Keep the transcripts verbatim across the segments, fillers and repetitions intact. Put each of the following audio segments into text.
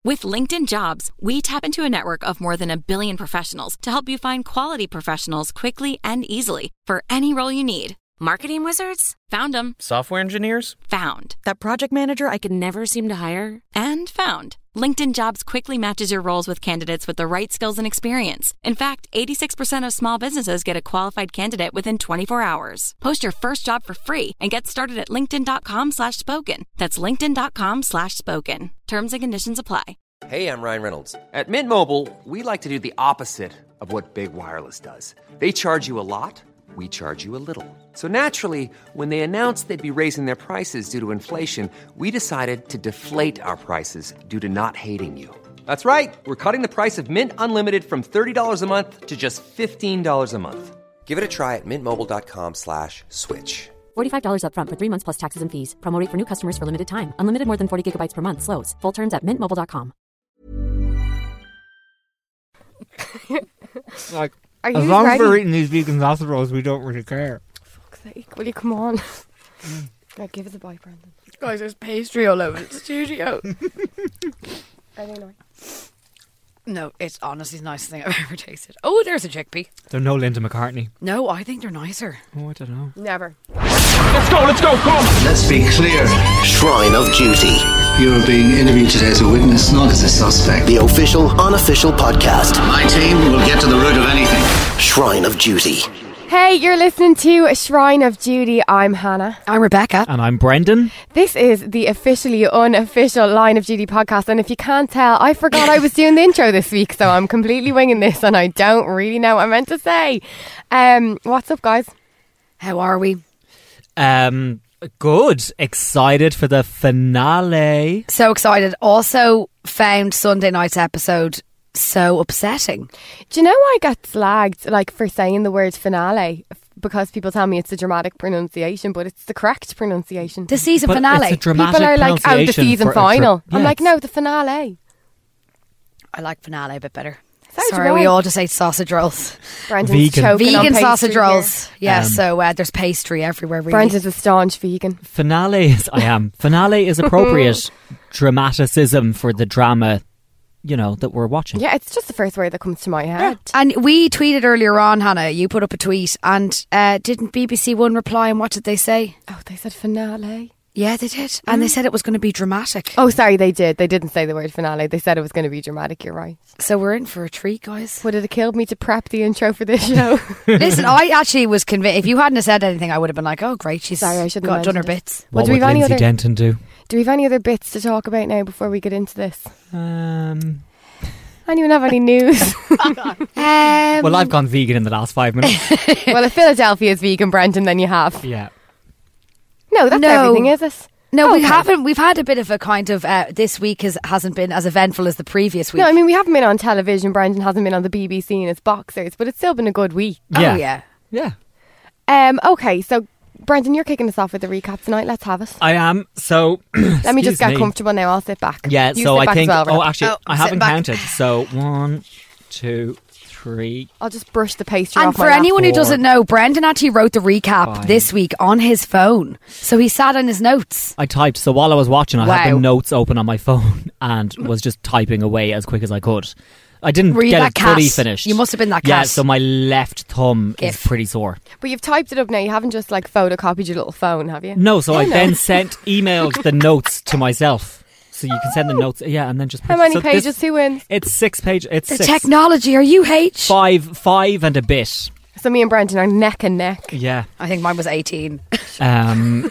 With LinkedIn Jobs, we tap into a network of more than a billion professionals to help you find quality professionals quickly and easily for any role you need. Marketing wizards? Found them. Software engineers? Found. That project manager I could never seem to hire? And found. LinkedIn Jobs quickly matches your roles with candidates with the right skills and experience. In fact, eighty-six percent of small businesses get a qualified candidate within twenty-four hours. Post your first job for free and get started at linkedin.com slash spoken. That's linkedin.com slash spoken. Terms and conditions apply. Hey, I'm Ryan Reynolds. At Mint Mobile, we like to do the opposite of what Big Wireless does. They charge you a lot, we charge you a little. So naturally, when they announced they'd be raising their prices due to inflation, we decided to deflate our prices due to not hating you. That's right. We're cutting the price of Mint Unlimited from thirty dollars a month to just fifteen dollars a month. Give it a try at mintmobile.com slash switch. forty-five dollars up front for three months plus taxes and fees. Promo rate for new customers for limited time. Unlimited more than forty gigabytes per month. Slows full terms at mint mobile dot com. Like, Are you as long ready? as we're eating these vegan sausage rolls, we don't really care. Fuck's sake, will you come on? Right, give us a bite, Brandon. Guys, there's pastry all over the studio. Are they nice? No, it's honestly the nicest thing I've ever tasted. Oh, there's a chickpea. They're no Linda McCartney. No, I think they're nicer. Oh, I don't know. Never. Let's go, let's go, come! Let's be clear. Shrine of Duty. You're being interviewed today as a witness, not as a suspect. The official, unofficial podcast. My team will get to the root of anything. Shrine of Duty. Hey, you're listening to Shrine of Duty. I'm Hannah. I'm Rebecca. And I'm Brendan. This is the officially unofficial Line of Duty podcast. And if you can't tell, I forgot I was doing the intro this week. So I'm completely winging this and I don't really know what I meant to say. Um, what's up, guys? How are we? Um, good. Excited for the finale. So excited. Also found Sunday night's episode so upsetting. Do you know I get slagged like for saying the word finale? Because people tell me it's a dramatic pronunciation, but it's the correct pronunciation. The season But finale. it's a dramatic People are like, oh, the pronunciation season for a dra- final. I'm Yes. like, no, the finale. I like finale a bit better. So do Sorry, I. we all just ate sausage rolls. Brandon's Vegan. choking on Vegan pastry sausage here. rolls. Yeah, Um, so uh, there's pastry everywhere, really. Brandon's a staunch vegan. Finale is, I am. Finale is appropriate dramaticism for the drama, you know, that we're watching. Yeah, it's just the first word that comes to my head. And we tweeted earlier on, Hannah, you put up a tweet, and uh, didn't B B C One reply, and what did they say? Oh, they said finale. Yeah, they did. And they said it was going to be dramatic. Oh, sorry, they did. They didn't say the word finale. They said it was going to be dramatic. You're right. So we're in for a treat, guys. Would it have killed me to prep the intro for this show? Listen, I actually was convinced. If you hadn't have said anything, I would have been like, oh, great, she's Sorry, I shouldn't got have done her mentioned it. bits. What Well, do we would have any Lindsay other- Denton do? Do we have any other bits to talk about now before we get into this? Um, Anyone have any news? Um, well, I've gone vegan in the last five minutes. Well, if Philadelphia's vegan, Brendan, then you have. Yeah. No, that's No. everything, is it? No, we Okay. haven't. We've had a bit of a kind of uh, this week has, hasn't been as eventful as the previous week. No, I mean, we haven't been on television. Brendan hasn't been on the B B C in his boxers, but it's still been a good week. Yeah. Oh yeah. Yeah. Um, okay, so Brendan, you're kicking us off with the recap tonight. Let's have it. I am. So, Let me just excuse get me. comfortable now. I'll sit back. Yeah, You so sit I back think. as well, oh, Rob. actually, Oh, I I'm haven't sitting back. counted. So, one, two, three. I'll just brush the pastry And off for my lap. anyone who Four. doesn't know, Brendan actually wrote the recap Five. this week on his phone. So he sat on his notes. I typed. So while I was watching, I had Wow. the notes open on my phone and was just typing away as quick as I could. I didn't Were you get that it fully cat? finished. You must have been that Yeah, cat. so my left thumb Gif. is pretty sore. But you've typed it up now. You haven't just like photocopied your little phone, have you? No, so Oh, I no. then sent, emailed the notes to myself. So you can send the notes, yeah, and then just. How put- many so pages? This, Who wins? it's six pages. It's The six. technology, are you H? Five, five and a bit. So me and Brendan are neck and neck. Yeah. I think mine was eighteen. Um,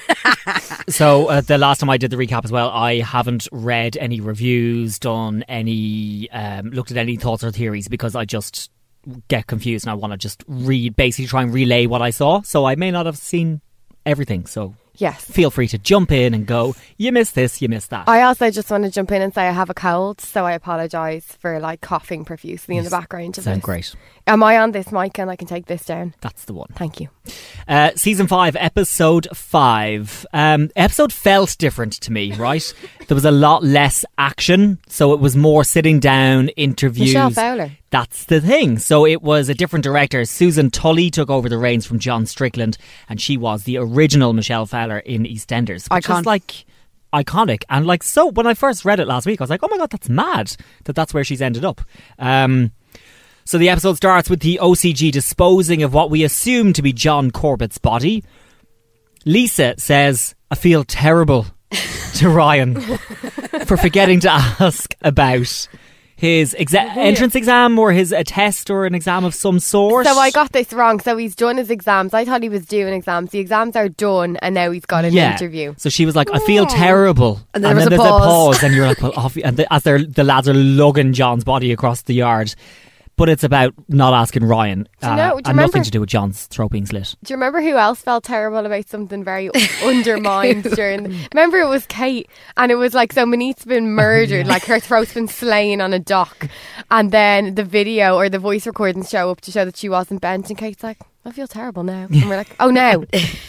so uh, the last time I did the recap as well, I haven't read any reviews, done any, um, looked at any thoughts or theories because I just get confused and I want to just read, basically try and relay what I saw. So I may not have seen everything. So Yes. feel free to jump in and go, you missed this, you missed that. I also just want to jump in and say I have a cold, so I apologise for like coughing profusely in the background of Sound this. great. Am I on this mic and I can take this down? That's the one. Thank you. Uh, season five, episode five. Um, episode felt different to me, right? There was a lot less action, so it was more sitting down, interviews. Michelle Fowler. That's the thing. So it was a different director. Susan Tully took over the reins from John Strickland, and she was the original Michelle Fowler in EastEnders, which Icon. is like iconic. And like, so when I first read it last week, I was like, oh my God, that's mad that that's where she's ended up. Um, so the episode starts with the O C G disposing of what we assume to be John Corbett's body. Lisa says, I feel terrible to Ryan for forgetting to ask about his exa- entrance exam or his a test or an exam of some sort. So I got this wrong. So he's done his exams. I thought he was doing exams. The exams are done and now he's got an yeah. interview. So she was like, I feel terrible. And, there and was then a there's pause. a pause and you're like, well, off. And the, as they're, the lads are lugging John's body across the yard. But it's about not asking Ryan. Do you uh, know- do you and remember- nothing to do with John's throat being slit. Do you remember who else felt terrible about something very undermined during the, remember it was Kate and it was like, so Monique's been murdered, like her throat's been slain on a dock, and then the video or the voice recordings show up to show that she wasn't bent, and Kate's like, I feel terrible now, and we're like, oh no.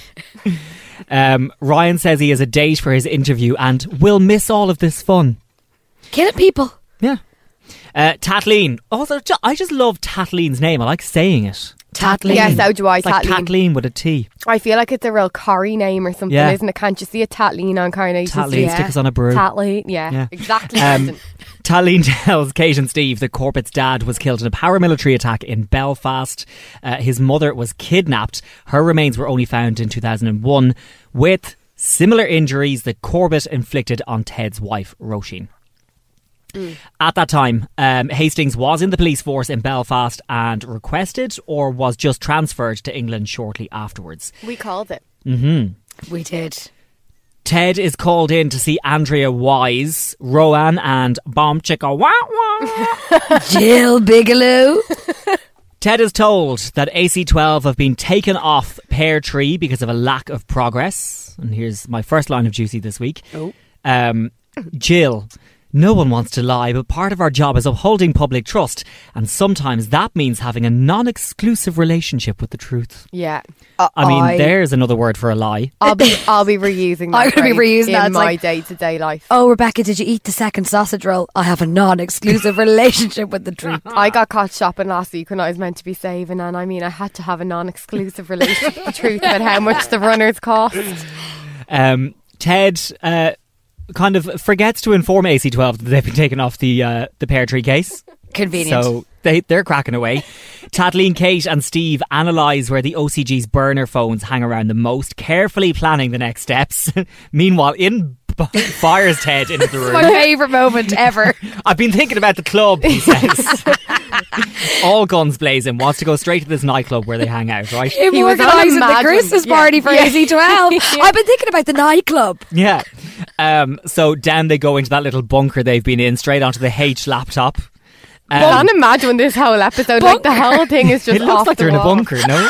um, Ryan says he has a date for his interview and will miss all of this fun. Killing people. Yeah. Uh, Tatleen. Also, ju- I just love Tatleen's name. I like saying it. Tatleen. Yeah, so do I. It's like Tatleen. Tatleen with a T. I feel like it's a real Corrie name or something, Yeah. isn't it? Can't you see a Tatleen on Coronation Tatleen, Street? stick us on a brew. Tatleen, yeah, Yeah. exactly. Um, Kristen. Tatleen tells Kate and Steve that Corbett's dad was killed in a paramilitary attack in Belfast. Uh, his mother was kidnapped. Her remains were only found in two thousand one with similar injuries that Corbett inflicted on Ted's wife, Roisin. Mm. At that time, um, Hastings was in the police force in Belfast and requested or was just transferred to England shortly afterwards. We called it. Mm-hmm. We did. Ted is called in to see Andrea Wise, Rowan and Bomb Chicka Wah Wah. Jill Bigelow. Ted is told that A C twelve have been taken off Pear Tree because of a lack of progress. And here's my first line of Juicy this week. Oh. Um, Jill, no one wants to lie, but part of our job is upholding public trust. And sometimes that means having a non-exclusive relationship with the truth. Yeah. Uh, I mean, I- there's another word for a lie. I'll be I'll be reusing that I'm gonna be phrase reusing that. in It's my like- day-to-day life. Oh, Rebecca, did you eat the second sausage roll? I have a non-exclusive relationship with the truth. I got caught shopping last week when I was meant to be saving, and I mean I had to have a non-exclusive relationship with the truth about how much the runners cost. Um, Ted uh, kind of forgets to inform A C twelve that they've been taken off the uh, the Pear Tree case. Convenient. So they, they're cracking away. Tatleen, Kate and Steve analyse where the O C G's burner phones hang around the most, carefully planning the next steps. Meanwhile, in b- fires Ted into the room. My favourite moment ever. I've been thinking about the club, he says. All guns blazing, wants to go straight to this nightclub where they hang out, right? Him He was on organising the Imagine. Christmas Yeah. party for Yeah. A C twelve. I've been thinking about the nightclub. Yeah. Um, so down they go into that little bunker they've been in, straight onto the H laptop. Um, I can't imagine this whole episode. Like the whole thing is just it looks off like the they're in a wall. bunker, no?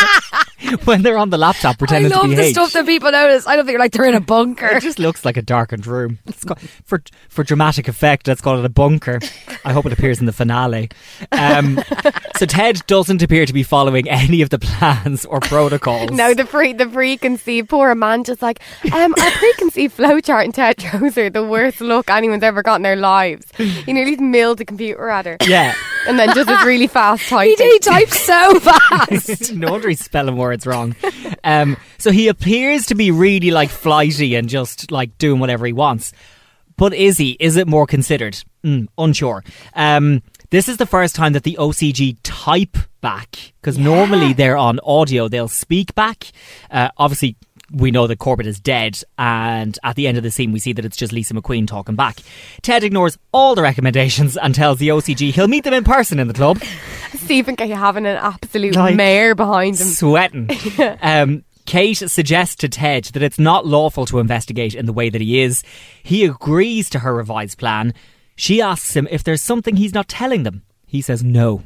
When they're on the laptop I pretending love to be the H. stuff that people notice. I don't think like they're in a bunker. It just looks like a darkened room. It's got, for for dramatic effect, let's call it a bunker. I hope it appears in the finale. Um, so Ted doesn't appear to be following any of the plans or protocols. No, the pre the preconceived poor Amanda's like, um, our preconceived flowchart, and Ted shows her the worst look anyone's ever got in their lives. He nearly milled the computer at her. Yeah. And then just this really fast He, typing. he types so fast. No wonder he's spelling words wrong. Um, so he appears to be really like flighty and just like doing whatever he wants. But is he? Is it more considered? Mm, unsure. Um, this is the first time that the O C G type back, because yeah. normally they're on audio, they'll speak back. Uh, obviously, we know that Corbett is dead, and at the end of the scene we see that it's just Lisa McQueen talking back. Ted ignores all the recommendations and tells the O C G he'll meet them in person in the club. Stephen K having an absolute Like, mare behind him. Sweating. um, Kate suggests to Ted that it's not lawful to investigate in the way that he is. He agrees to her revised plan. She asks him if there's something he's not telling them. He says no.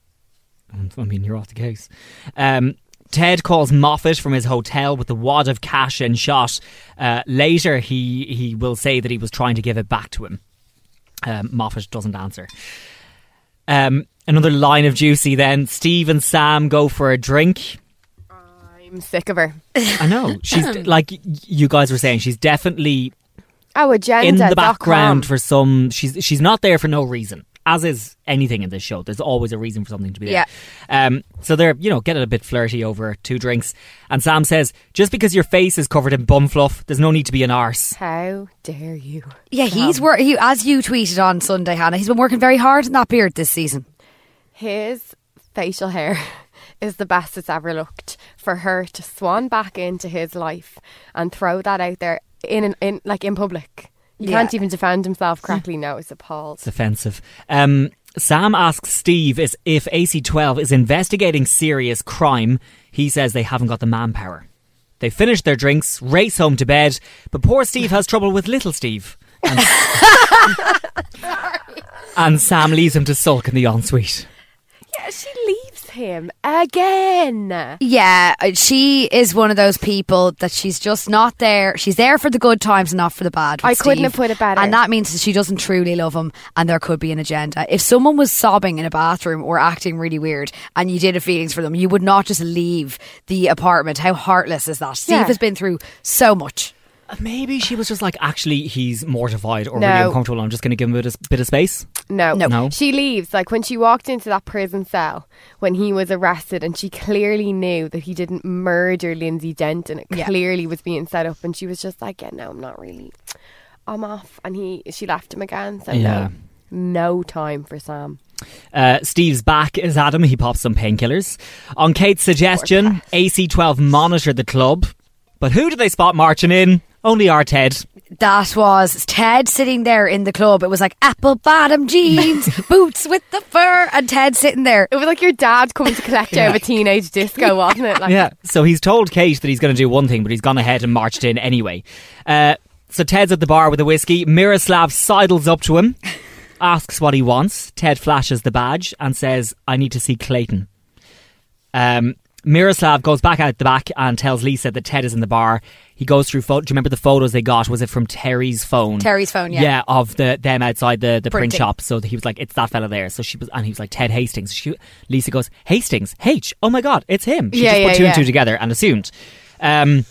I mean, you're off the case. Um, Ted calls Moffat from his hotel with the wad of cash and shot. Uh, later, he, he will say that he was trying to give it back to him. Um, Moffat doesn't answer. Um, another line of Juicy then. Steve and Sam go for a drink. I'm sick of her. I know. She's, like you guys were saying, she's definitely Oh, agenda. in the background for some... She's she's not there for no reason. as is anything in this show. There's always a reason for something to be there. Yeah. Um, so they're, you know, getting a bit flirty over two drinks. And Sam says, just because your face is covered in bum fluff, there's no need to be an arse. How dare you? Yeah, he's wor- he, as you tweeted on Sunday, Hannah, he's been working very hard in that beard this season. His facial hair is the best it's ever looked. For her to swan back into his life and throw that out there in, an, in like in public. He Yeah. can't even defend himself correctly now. It's appalled. It's offensive. Um, Sam asks Steve is if A C twelve is investigating serious crime. He says they haven't got the manpower. They finish their drinks, race home to bed, but poor Steve has trouble with little Steve. And, and Sam leaves him to sulk in the ensuite. Yeah, she leaves him again. Yeah, uh, she is one of those people that she's just not there. She's there for the good times and not for the bad. with I couldn't Steve. have put it better. And that means that she doesn't truly love him and there could be an agenda. If someone was sobbing in a bathroom or acting really weird and you did have feelings for them, you would not just leave the apartment. How heartless is that? Steve Yeah. has been through so much. Maybe she was just like, actually, he's mortified or No. really uncomfortable. I'm just going to give him a bit of, bit of space. No. No. No. She leaves. Like when she walked into that prison cell when he was arrested and she clearly knew that he didn't murder Lindsay Denton. It Yeah. clearly was being set up and she was just like, yeah, no, I'm not really. I'm off. And he, she left him again. So Yeah. no, no time for Sam. Uh, Steve's back is at him. He pops some painkillers. On Kate's suggestion, A C twelve monitored the club. But who did they spot marching in? Only our Ted. That was Ted sitting there in the club. It was like apple bottom jeans, boots with the fur, and Ted sitting there. It was like your dad coming to collect you out of a teenage disco, wasn't it? Like, Yeah, so he's told Kate that he's going to do one thing, but he's gone ahead and marched in anyway. Uh, so Ted's at the bar with a whiskey. Miroslav sidles up to him, asks what he wants. Ted flashes the badge and says, I need to see Clayton. Um, Miroslav goes back out the back and tells Lisa that Ted is in the bar. He goes through photos. Do you remember the photos they got? Was it from Terry's phone? Terry's phone, yeah. Yeah, of the them outside the, the print Printing. shop. So he was like, it's that fella there. So she was, and he was like, Ted Hastings. She, Lisa goes, Hastings? H? Oh my God, it's him. She Yeah, just yeah, put two yeah. and two together and assumed. Um,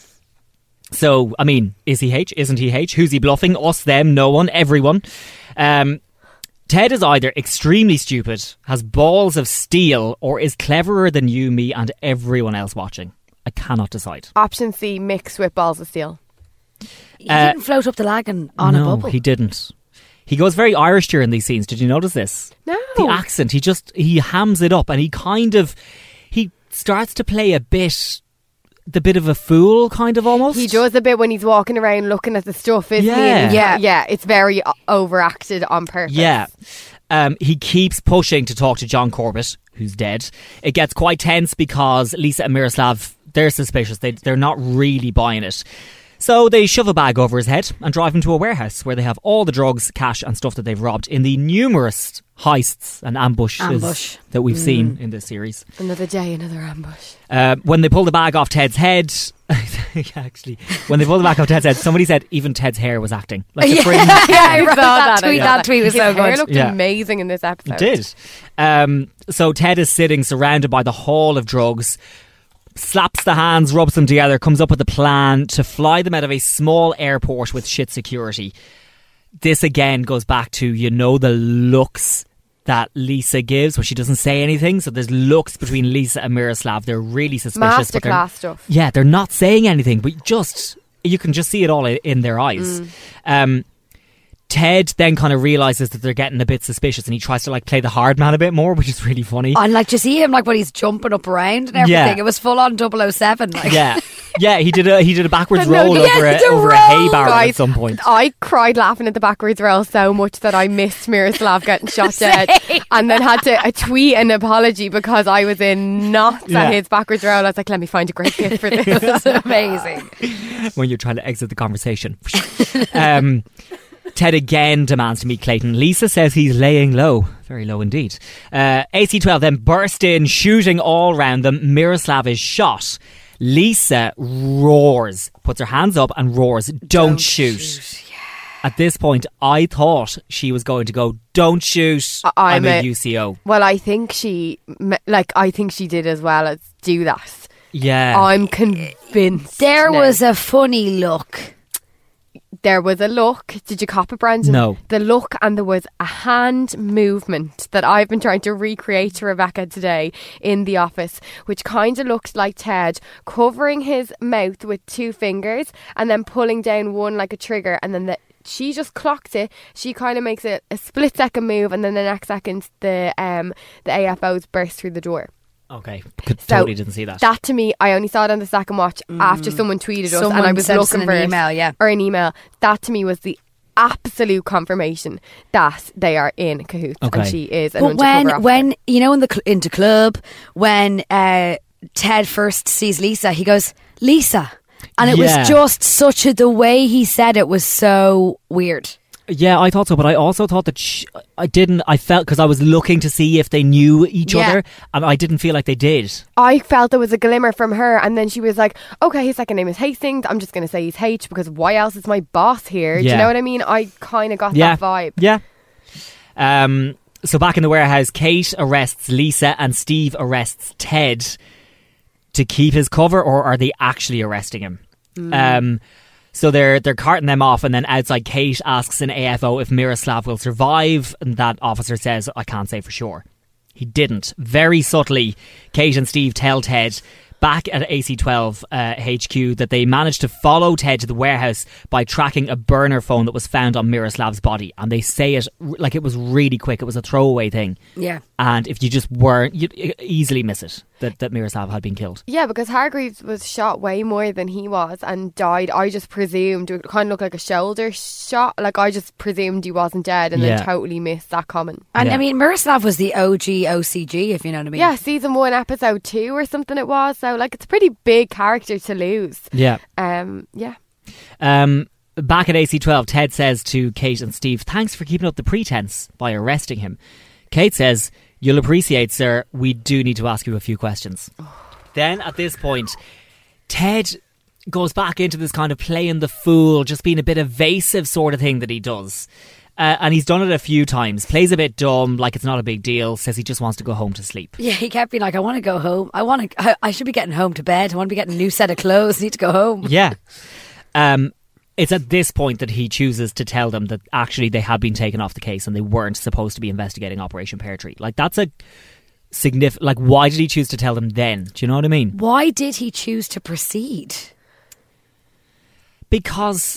so, I mean, is he H? Isn't he H? Who's he bluffing? Us, them, no one, everyone. Um, Ted is either extremely stupid, has balls of steel, or is cleverer than you, me, and everyone else watching. I cannot decide. Option C mixed with balls of steel. He Uh, didn't float up the lagoon on no, a bubble. he didn't. He goes very Irish during these scenes. Did you notice this? No. The accent. He just, he hams it up and he kind of, he starts to play a bit, the bit of a fool kind of almost. He does a bit when he's walking around looking at the stuff, isn't Yeah. he? And Yeah. yeah. It's very o- overacted on purpose. Yeah. Um, he keeps pushing to talk to John Corbett, who's dead. It gets quite tense because Lisa and Miroslav, they're suspicious. They, they're not really buying it. So they shove a bag over his head and drive him to a warehouse where they have all the drugs, cash and stuff that they've robbed in the numerous heists and ambushes Ambush. that we've seen in this series. Another day, another ambush. Uh, when they pull the bag off Ted's head, actually, when they pull the bag off Ted's head, somebody said even Ted's hair was acting. Like the fringe. yeah, I wrote saw that, that, I tweet. saw That that. tweet was His so hair good. looked Yeah. amazing in this episode. It did. Um, so Ted is sitting surrounded by the haul of drugs, slaps the hands, rubs them together, comes up with a plan to fly them out of a small airport with shit security. This again goes back to, you know, the looks that Lisa gives when she doesn't say anything. So there's looks between Lisa and Miroslav. They're really suspicious. but they're- Masterclass stuff. Yeah, they're not saying anything, but just, you can just see it all i- in their eyes. Mm. Um, Ted then kind of realises that they're getting a bit suspicious and he tries to like play the hard man a bit more, which is really funny. And like, do you see him like when he's jumping up around and everything? Yeah. It was full on double oh seven. Like. Yeah. Yeah, he did a he did a backwards No, roll the- over, yes, a, the over a hay roll, barrel Guys, at some point. I cried laughing at the backwards roll so much that I missed Miroslav getting shot dead and then had to uh, tweet an apology because I was in knots Yeah. at his backwards roll. I was like, let me find a great gift for this. It's amazing. When you're trying to exit the conversation. um, Ted again demands to meet Clayton. Lisa says he's laying low. Very low indeed. Uh, A C twelve then burst in, shooting all round them. Miroslav is shot. Lisa roars, puts her hands up and roars, don't, Don't shoot. shoot, At this point, I thought she was going to go, don't shoot, I- I'm, I'm a, a- U C O. Well, I think she, me- like, I think she did as well as do that. Yeah. I'm convinced. There now. was a funny look. There was a look. Did you cop it, Brandon? No. The look, and there was a hand movement that I've been trying to recreate to Rebecca today in the office, which kind of looked like Ted covering his mouth with two fingers and then pulling down one like a trigger, and then the, she just clocked it. She kind of makes it a split second move, and then the next second the um the A F Os burst through the door. Okay, Could, So totally didn't see that. That to me, I only saw it on the second watch after someone tweeted us, Someone and I was sent us looking an for it, email, yeah. or an email. That to me was the absolute confirmation that they are in cahoots, Okay. and she is an But undercover when, officer. when you know, in the cl- into club, when uh, Ted first sees Lisa, he goes, Lisa. And it Yeah. was just such a, the way he said it was so weird. Yeah, I thought so, but I also thought that sh I didn't. I felt because I was looking to see if they knew each Yeah. other, and I didn't feel like they did. I felt there was a glimmer from her, and then she was like, okay, his second name is Hastings, I'm just going to say he's H because why else is my boss here? Do Yeah. you know what I mean? I kind of got Yeah, that vibe. yeah. Um. So back in the warehouse, Kate arrests Lisa and Steve arrests Ted to keep his cover, or are they actually arresting him? Um. So they're they're carting them off, and then outside, Kate asks an A F O if Miroslav will survive, and that officer says, I can't say for sure. He didn't. Very subtly, Kate and Steve tell Ted back at A C twelve uh, H Q that they managed to follow Ted to the warehouse by tracking a burner phone that was found on Miroslav's body, and they say it r- like it was really quick. It was a throwaway thing. Yeah. And if you just weren't, you'd e- easily miss it that, that Miroslav had been killed. Yeah, because Hargreaves was shot way more than he was and died. I just presumed it kind of looked like a shoulder shot. Like I just presumed he wasn't dead, and Yeah. then totally missed that comment. And Yeah. I mean, Miroslav was the O G O C G, if you know what I mean. Yeah, season one, episode two, or something it was. So like, it's a pretty big character to lose. Yeah. Um. Yeah. Um, back at A C twelve, Ted says to Kate and Steve, thanks for keeping up the pretense by arresting him. Kate says, you'll appreciate, sir, we do need to ask you a few questions. Then at this point, Ted goes back into this kind of playing the fool, just being a bit evasive sort of thing that he does. Uh, and he's done it a few times. Plays a bit dumb, like it's not a big deal. Says he just wants to go home to sleep. Yeah, he kept being like, I want to go home. I want to. I, I should be getting home to bed. I want to be getting a new set of clothes. I need to go home. Yeah. Um, it's at this point that he chooses to tell them that actually they had been taken off the case and they weren't supposed to be investigating Operation Pear Tree. Like, that's a significant... Like, why did he choose to tell them then? Do you know what I mean? Why did he choose to proceed? Because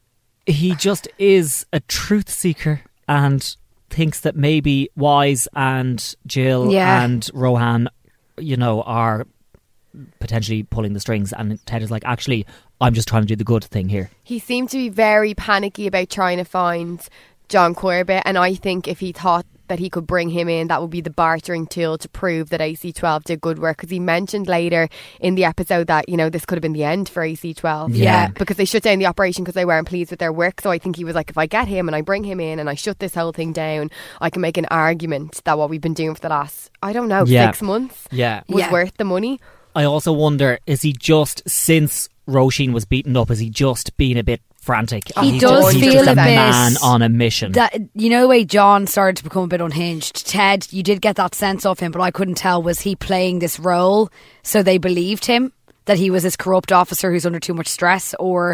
he just is a truth seeker and thinks that maybe Wise and Jill Yeah. and Rohan, you know, are potentially pulling the strings, and Ted is like, actually, I'm just trying to do the good thing here. He seemed to be very panicky about trying to find John Corbett, and I think if he thought that he could bring him in, that would be the bartering tool to prove that A C twelve did good work, because he mentioned later in the episode that, you know, this could have been the end for A C twelve. Yeah. Because they shut down the operation because they weren't pleased with their work. So I think he was like, if I get him and I bring him in and I shut this whole thing down, I can make an argument that what we've been doing for the last, I don't know, Yeah. six months Yeah. was Yeah. worth the money. I also wonder, is he just, since Roisin was beaten up, is he just being a bit frantic? He he's does just, he's feel just a a bit- man on a mission. That, you know, the way John started to become a bit unhinged. Ted, you did get that sense of him, but I couldn't tell, was he playing this role so they believed him, that he was this corrupt officer who's under too much stress, or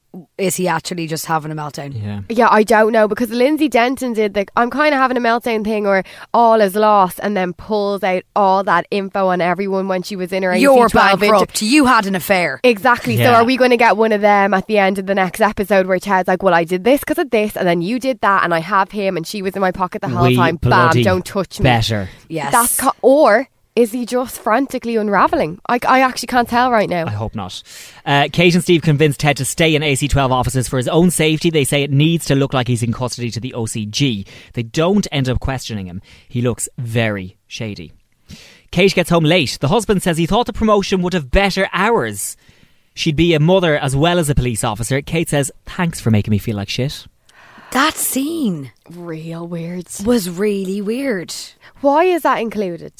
is he actually just having a meltdown? yeah. Yeah, I don't know, because Lindsay Denton did the I'm kind of having a meltdown thing, or all is lost, and then pulls out all that info on everyone when she was in her You're A C twelve inter- bankrupt. You had an affair. Exactly. So Yeah. are we going to get one of them at the end of the next episode where Ted's like, well, I did this because of this, and then you did that, and I have him, and she was in my pocket the whole We time. Bam, bloody don't touch me. better. Yes. That's co- or is he just frantically unravelling? I, I actually can't tell right now. I hope not. Uh, Kate and Steve convinced Ted to stay in A C twelve offices for his own safety. They say it needs to look like he's in custody to the O C G. They don't end up questioning him. He looks very shady. Kate gets home late. The husband says he thought the promotion would have better hours. She'd be a mother as well as a police officer. Kate says, thanks for making me feel like shit. That scene Real weird. was really weird. Why is that included?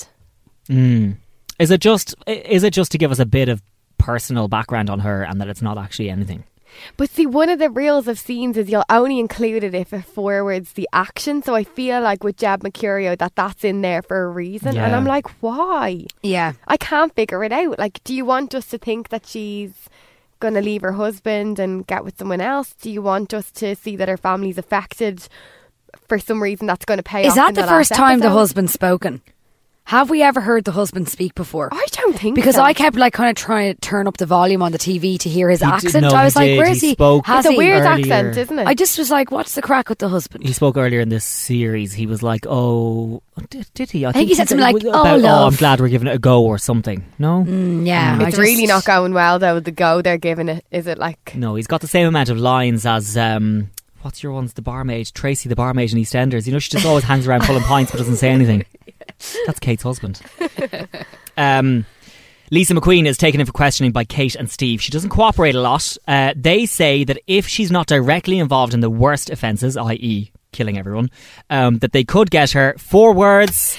Mm. Is it just is it just to give us a bit of personal background on her, and that it's not actually anything? But see, one of the rules of scenes is you'll only include it if it forwards the action. So I feel like with Jeb Mercurio that that's in there for a reason. Yeah. And I'm like, why? Yeah. I can't figure it out. Like, do you want us to think that she's going to leave her husband and get with someone else? Do you want us to see that her family's affected for some reason that's going to pay off? Is that in the, the first last time the episode? husband's spoken? Have we ever heard the husband speak before? I don't think Because so. I kept like kind of trying to turn up the volume on the T V to hear his He did- accent. no, I was he like, did. where's He he? spoke Has It's a he? weird earlier. accent, isn't it? I just was like, what's the crack with the husband? He spoke earlier in this series. He was like, "Oh, did, did he?" I, think he said something like, about, "Oh, "Oh, I'm love." glad we're giving it a go" or something. No, Mm, yeah, I It's just- really not going well though. The go they're giving it. Is it like? no. He's got the same amount of lines as um, what's your one's the barmaid, Tracy, the barmaid in EastEnders. You know, she just always hangs around pulling pints but doesn't say anything. That's Kate's husband. Um, Lisa McQueen is taken in for questioning by Kate and Steve. She doesn't cooperate a lot. Uh, they say that if she's not directly involved in the worst offences, that is killing everyone, um, that they could get her four words.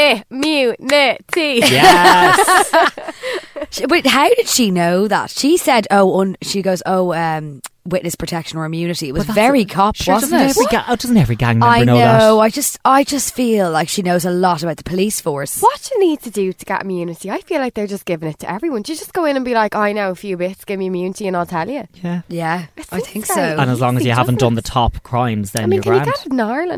Immunity. Yes. She- Wait, how did she know that? She said, "Oh, un- she goes, oh, um, witness protection or immunity." It was But that's very a- cop, Sure, wasn't doesn't it? Every ga- oh, doesn't every gang member I know, know. that? I just, I just feel like she knows a lot about the police force. What you need to do to get immunity? I feel like they're just giving it to everyone. Do you just go in and be like, I know a few bits, give me immunity and I'll tell you? Yeah. Yeah, It I seems think very so. And as long as easy, you haven't doesn't done the it? top crimes, then I mean, you're can grand. you get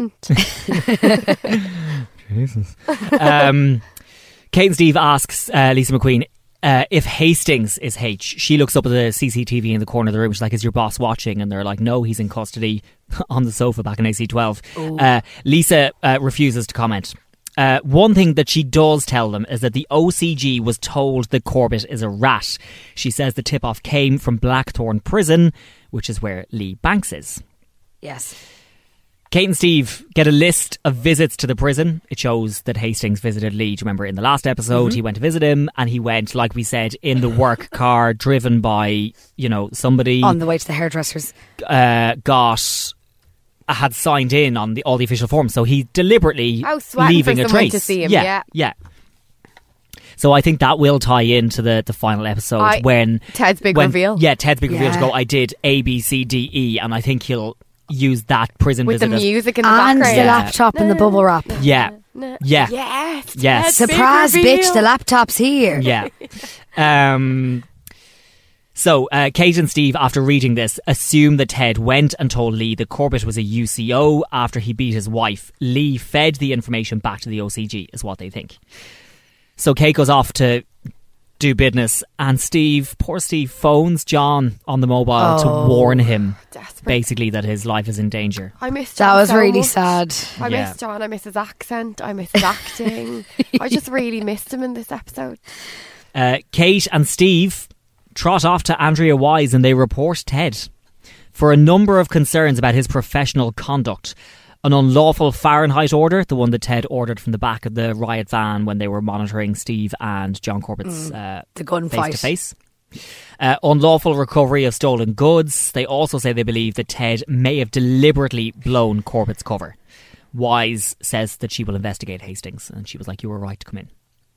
it in Ireland? Jesus. um, Kate and Steve asks uh, Lisa McQueen uh, if Hastings is H. She looks up at the C C T V in the corner of the room. She's like, "Is your boss watching?" And they're like, "No, he's in custody on the sofa back in A C twelve." Uh, Lisa uh, refuses to comment. Uh, one thing that she does tell them is that the O C G was told that Corbett is a rat. She says the tip-off came from Blackthorn Prison, which is where Lee Banks is. Yes. Kate and Steve get a list of visits to the prison. It shows that Hastings visited Lee. Do you remember in the last episode Mm-hmm. he went to visit him, and he went, like we said, in the work car driven by, you know, somebody On the way to the hairdressers. uh, got had signed in on the all the official forms. So he deliberately Oh, sweating leaving for a someone trace. to see him, yeah, yeah. yeah. So I think that will tie into the, the final episode I- when Ted's big when- reveal. Yeah, Ted's big reveal to Yeah. go, I did A, B, C, D, E, and I think he'll use that prison With the visit as- music in the And background. the Yeah. laptop and the bubble wrap. Yeah, No. yeah. Yes. Yes. Ted's big Surprise, reveal. bitch, the laptop's here. Yeah. Um, so, uh, Kate and Steve, after reading this, assume that Ted went and told Lee that Corbett was a U C O after he beat his wife. Lee fed the information back to the O C G, is what they think. So Kate goes off to do business, and Steve, poor Steve, phones John on the mobile Oh. to warn him, Desperate. basically, that his life is in danger. I miss John That was so really much. sad. I Yeah. miss John. I miss his accent. I miss his acting. I just really missed him in this episode. Uh, Kate and Steve trot off to Andrea Wise and they report Ted for a number of concerns about his professional conduct. An unlawful Fahrenheit order, the one that Ted ordered from the back of the riot van when they were monitoring Steve and John Corbett's uh, The gunfight. face-to-face. Uh, unlawful recovery of stolen goods. They also say they believe that Ted may have deliberately blown Corbett's cover. Wise says that she will investigate Hastings, and she was like, "You were right to come in."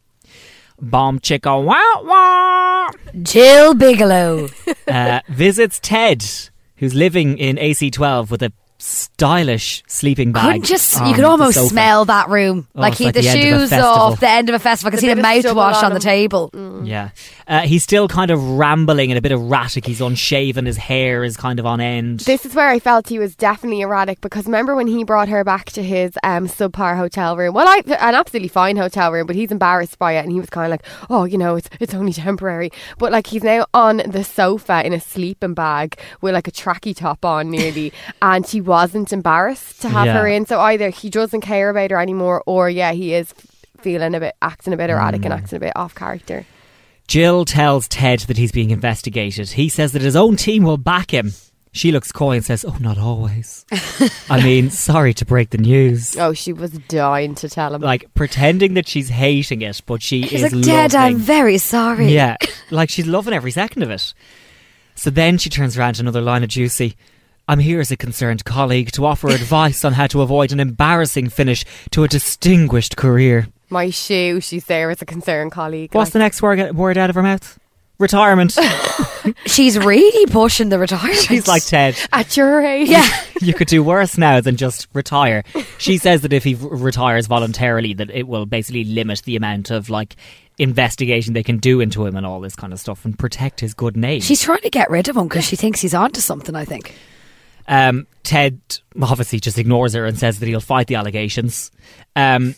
Bomb chicka wah wah Jill Bigelow. uh, visits Ted, who's living in A C twelve with a stylish sleeping bag. Couldn't just on you could the almost sofa. smell that room. Oh, like it's he like had the, the end of a shoes festival. off, the end of a festival. I can The see the bit of stubble mouthwash on on the him. table. Yeah. Uh, he's still kind of rambling and a bit erratic. He's unshaven. His hair is kind of on end. This is where I felt he was definitely erratic, because remember when he brought her back to his um, subpar hotel room? Well, I, an absolutely fine hotel room, but he's embarrassed by it, and he was kind of like, "Oh, you know, it's it's only temporary." But like he's now on the sofa in a sleeping bag with like a tracky top on, nearly, and she wasn't embarrassed to have Yeah. her in. So either he doesn't care about her anymore, or yeah, he is feeling a bit, acting a bit erratic Mm. and acting a bit off character. Jill tells Ted that he's being investigated. He says that his own team will back him. She looks coy and says, "Oh, not always." I mean, sorry to break the news. Oh, she was dying to tell him. Like, pretending that she's hating it, but she He's is like, Dad, I'm loving. very sorry. Yeah, like she's loving every second of it. So then she turns around to another line of juicy. "I'm here as a concerned colleague to offer advice on how to avoid an embarrassing finish to a distinguished career." My shoe, she's there as a concerned colleague. What's Like, the next word, word out of her mouth? retirement. She's really pushing the retirement. She's like, Ted, At your age. yeah. you could do worse now than just retire. She says that if he r- retires voluntarily, that it will basically limit the amount of like investigation they can do into him and all this kind of stuff and protect his good name. She's trying to get rid of him because she thinks he's onto something, I think. Um, Ted obviously just ignores her and says that he'll fight the allegations. Um,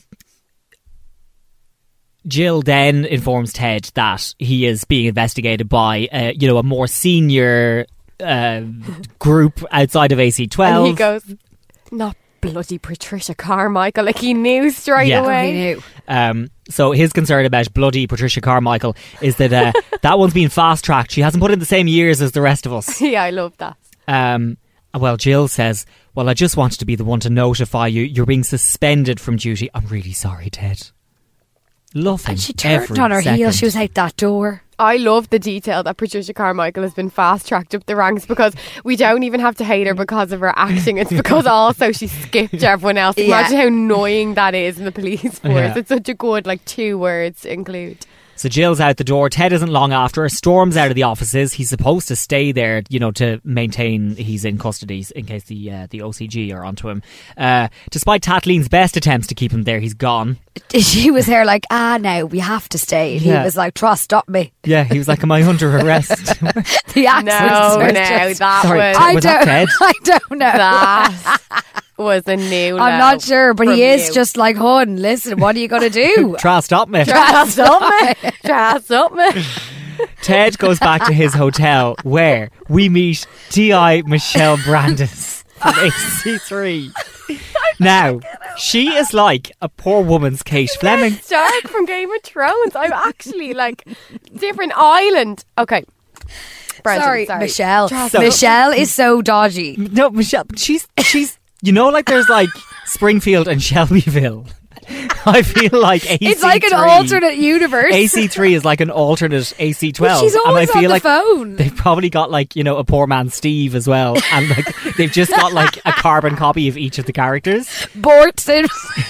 Jill then informs Ted that he is being investigated by, uh, you know, a more senior uh, group outside of A C twelve. And he goes, not bloody Patricia Carmichael. Like, he knew straight Yeah. away. He knew. Um, so his concern about bloody Patricia Carmichael is that uh, that one's been fast-tracked. She hasn't put in the same years as the rest of us. Yeah, I love that. Um, well, Jill says, well, I just wanted to be the one to notify you. You're being suspended from duty. I'm really sorry, Ted. Love him. And she turned every on her heel. second. She was out that door. I love the detail that Patricia Carmichael has been fast-tracked up the ranks, because we don't even have to hate her because of her acting. It's because also she skipped everyone else. Yeah. Imagine how annoying that is in the police force. Yeah. It's such a good, like, two words to include. So Jill's out the door. Ted isn't long after her. Storms out of the offices. He's supposed to stay there, you know, to maintain he's in custody in case the uh, the O C G are onto him. Uh, despite Tatlean's best attempts to keep him there, he's gone. She was there like, ah, now we have to stay. And Yeah. he was like, trust, stop me. Yeah, he was like, am I under arrest? The accents No, were no, just- that Sorry, was... I was don't, that Ted? I don't know. That was a new I'm low not sure, but from he is you. just like, hun, listen, what are you going to do? Try to stop me. Dress up me. Dress up me. Ted goes back to his hotel where we meet D I Michelle Brandis from A C three. Now, she is like a poor woman's Kate Fleming. Stark from Game of Thrones. I'm actually like different island. Okay. Brendan, sorry, sorry, Michelle. Dress up. Michelle is so dodgy. No, Michelle, she's, she's, you know, like there's like Springfield and Shelbyville. I feel like A C three. It's like an alternate universe. A C three is like an alternate A C twelve. But she's always and I feel on the like phone. They've probably got like, you know, a poor man Steve as well. And like they've just got like a carbon copy of each of the characters. Bort Simpson.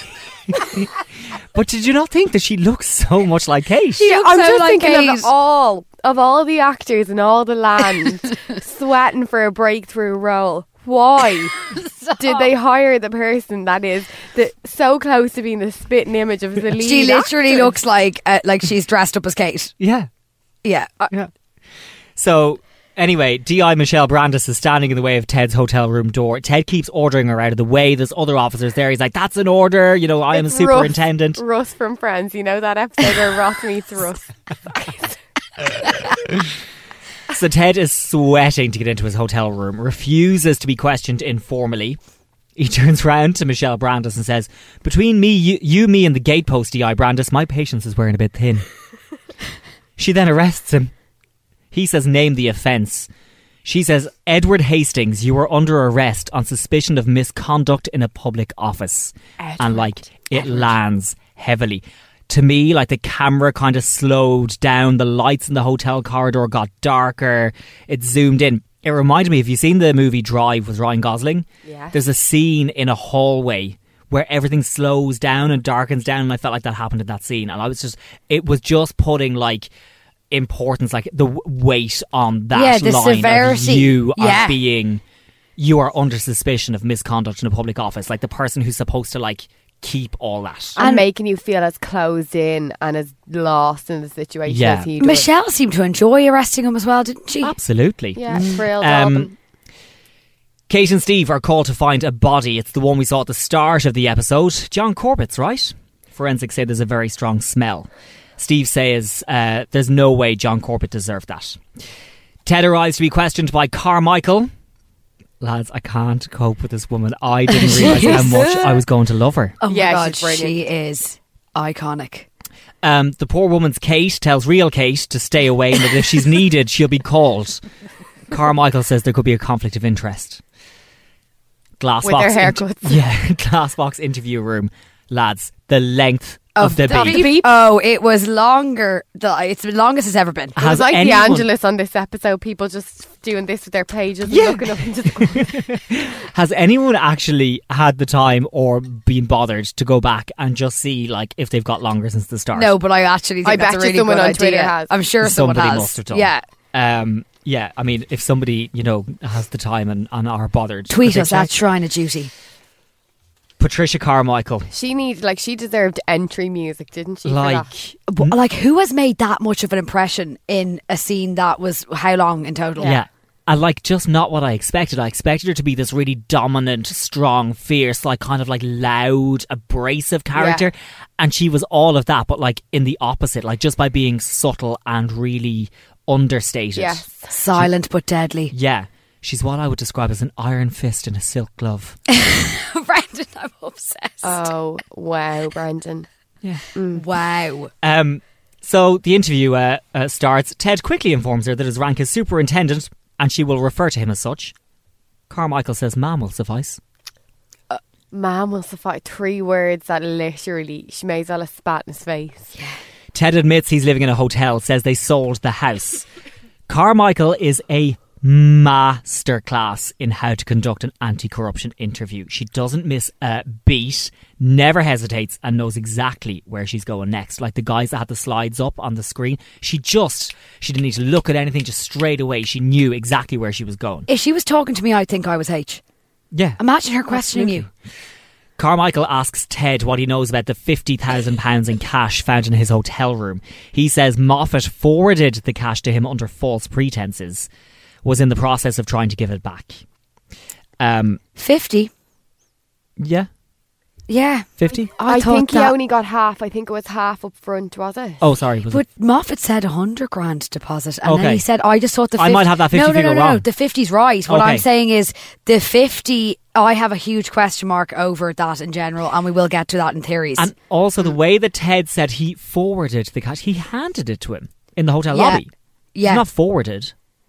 But did you not think that she looks so much like Kate? She looks I'm so just like thinking Kate. of all of all the actors in all the land sweating for a breakthrough role. Why did they hire the person that is the, so close to being the spitting image of the lead? She literally actor? looks like uh, like she's dressed up as Kate. Yeah. Yeah. Yeah. So anyway, D I Michelle Brandis is standing in the way of Ted's hotel room door. Ted keeps ordering her out of the way. There's other officers there. He's like, that's an order. You know, I am a It's superintendent. Russ, Russ from Friends. You know that episode where Ross meets Russ. So Ted is sweating to get into his hotel room, refuses to be questioned informally. He turns round to Michelle Brandis and says, between me, you, you me and the gatepost, D I Brandis, my patience is wearing a bit thin. She then arrests him. He says, name the offence. She says, Edward Hastings, you are under arrest on suspicion of misconduct in a public office. Edward. And like, it lands heavily. To me, like the camera kind of slowed down, the lights in the hotel corridor got darker, it zoomed in. It reminded me, have you seen the movie Drive with Ryan Gosling? Yeah. There's a scene in a hallway where everything slows down and darkens down, and I felt like that happened in that scene. And I was just, it was just putting like importance, like the w- weight on that Yeah, the line severity. of you Yeah. are being, you are under suspicion of misconduct in a public office. Like the person who's supposed to like keep all that. And, And- making you feel as closed in and as lost in the situation Yeah. as he does. Michelle seemed to enjoy arresting him as well, didn't she? Absolutely. Yeah, thrilled Um, of them. Kate and Steve are called to find a body. It's the one we saw at the start of the episode. John Corbett's, right? Forensics say there's a very strong smell. Steve says uh, there's no way John Corbett deserved that. Ted arrives to be questioned by Carmichael. Lads, I can't cope with this woman. I didn't realise how much I was going to love her. Oh my Yeah, god, she's brilliant. she is iconic. Um, the poor woman's Kate tells real Kate to stay away and that if she's needed, she'll be called. Carmichael says there could be a conflict of interest. Glass With box their int- haircuts. yeah, glass box interview room. Lads, the length of the Of beep. the beep. Oh, it was longer. The, it's the longest it's ever been. It was Has like anyone- the Angelus on this episode. People just doing this with their pages Yeah. and looking up and just. Has anyone actually had the time or been bothered to go back and just see like if they've got longer since the start? No, but I actually think I that's bet a you really someone good on idea. Twitter has. I'm sure someone Somebody has. must have done. Yeah. Um, yeah, I mean, if somebody, you know, has the time and, and are bothered. Tweet could they us at check? Shrine of Duty. Patricia Carmichael. She needs, like, she deserved entry music, didn't she? for that? Like, But, like, who has made that much of an impression in a scene that was how long in total? yeah. And like, just not what I expected. I expected her to be this really dominant, strong, fierce, like kind of like loud, abrasive character. And she was all of that, but like in the opposite, like just by being subtle and really understated. Yes. Silent but deadly. Yeah. She's what I would describe as an iron fist in a silk glove. Brandon, I'm obsessed. Oh, wow, Brendan. Yeah. Wow. Um, so the interview uh, uh, starts. Ted quickly informs her that his rank is superintendent and she will refer to him as such. Carmichael says ma'am will suffice. Man will suffice. Three words that literally, she may as well have spat in his face. Ted admits he's living in a hotel, says they sold the house. Carmichael is a masterclass in how to conduct an anti-corruption interview. She doesn't miss a beat, never hesitates, and knows exactly where she's going next. Like the guys that had the slides up on the screen, she just, she didn't need to look at anything, just straight away she knew exactly where she was going. If she was talking to me, I'd think I was H. Yeah. Imagine her questioning you. Carmichael asks Ted what he knows about the fifty thousand pounds in cash found in his hotel room. He says Moffat forwarded the cash to him under false pretences, was in the process of trying to give it back. Um, fifty? Yeah. Yeah. fifty? I, I, thought think he that- only got half. I think it was half up front, was it? Oh, sorry. Was But it? Moffat said a hundred grand deposit, and Okay. then he said, "I just thought the I fifty might have that fifty no, no, figure no, no, wrong. no, the fifty's right. What Okay. I'm saying is the fifty. I have a huge question mark over that in general, and we will get to that in theories. And also the way that Ted said he forwarded the cash, he handed it to him in the hotel Yeah. lobby. Yeah. It's not forwarded.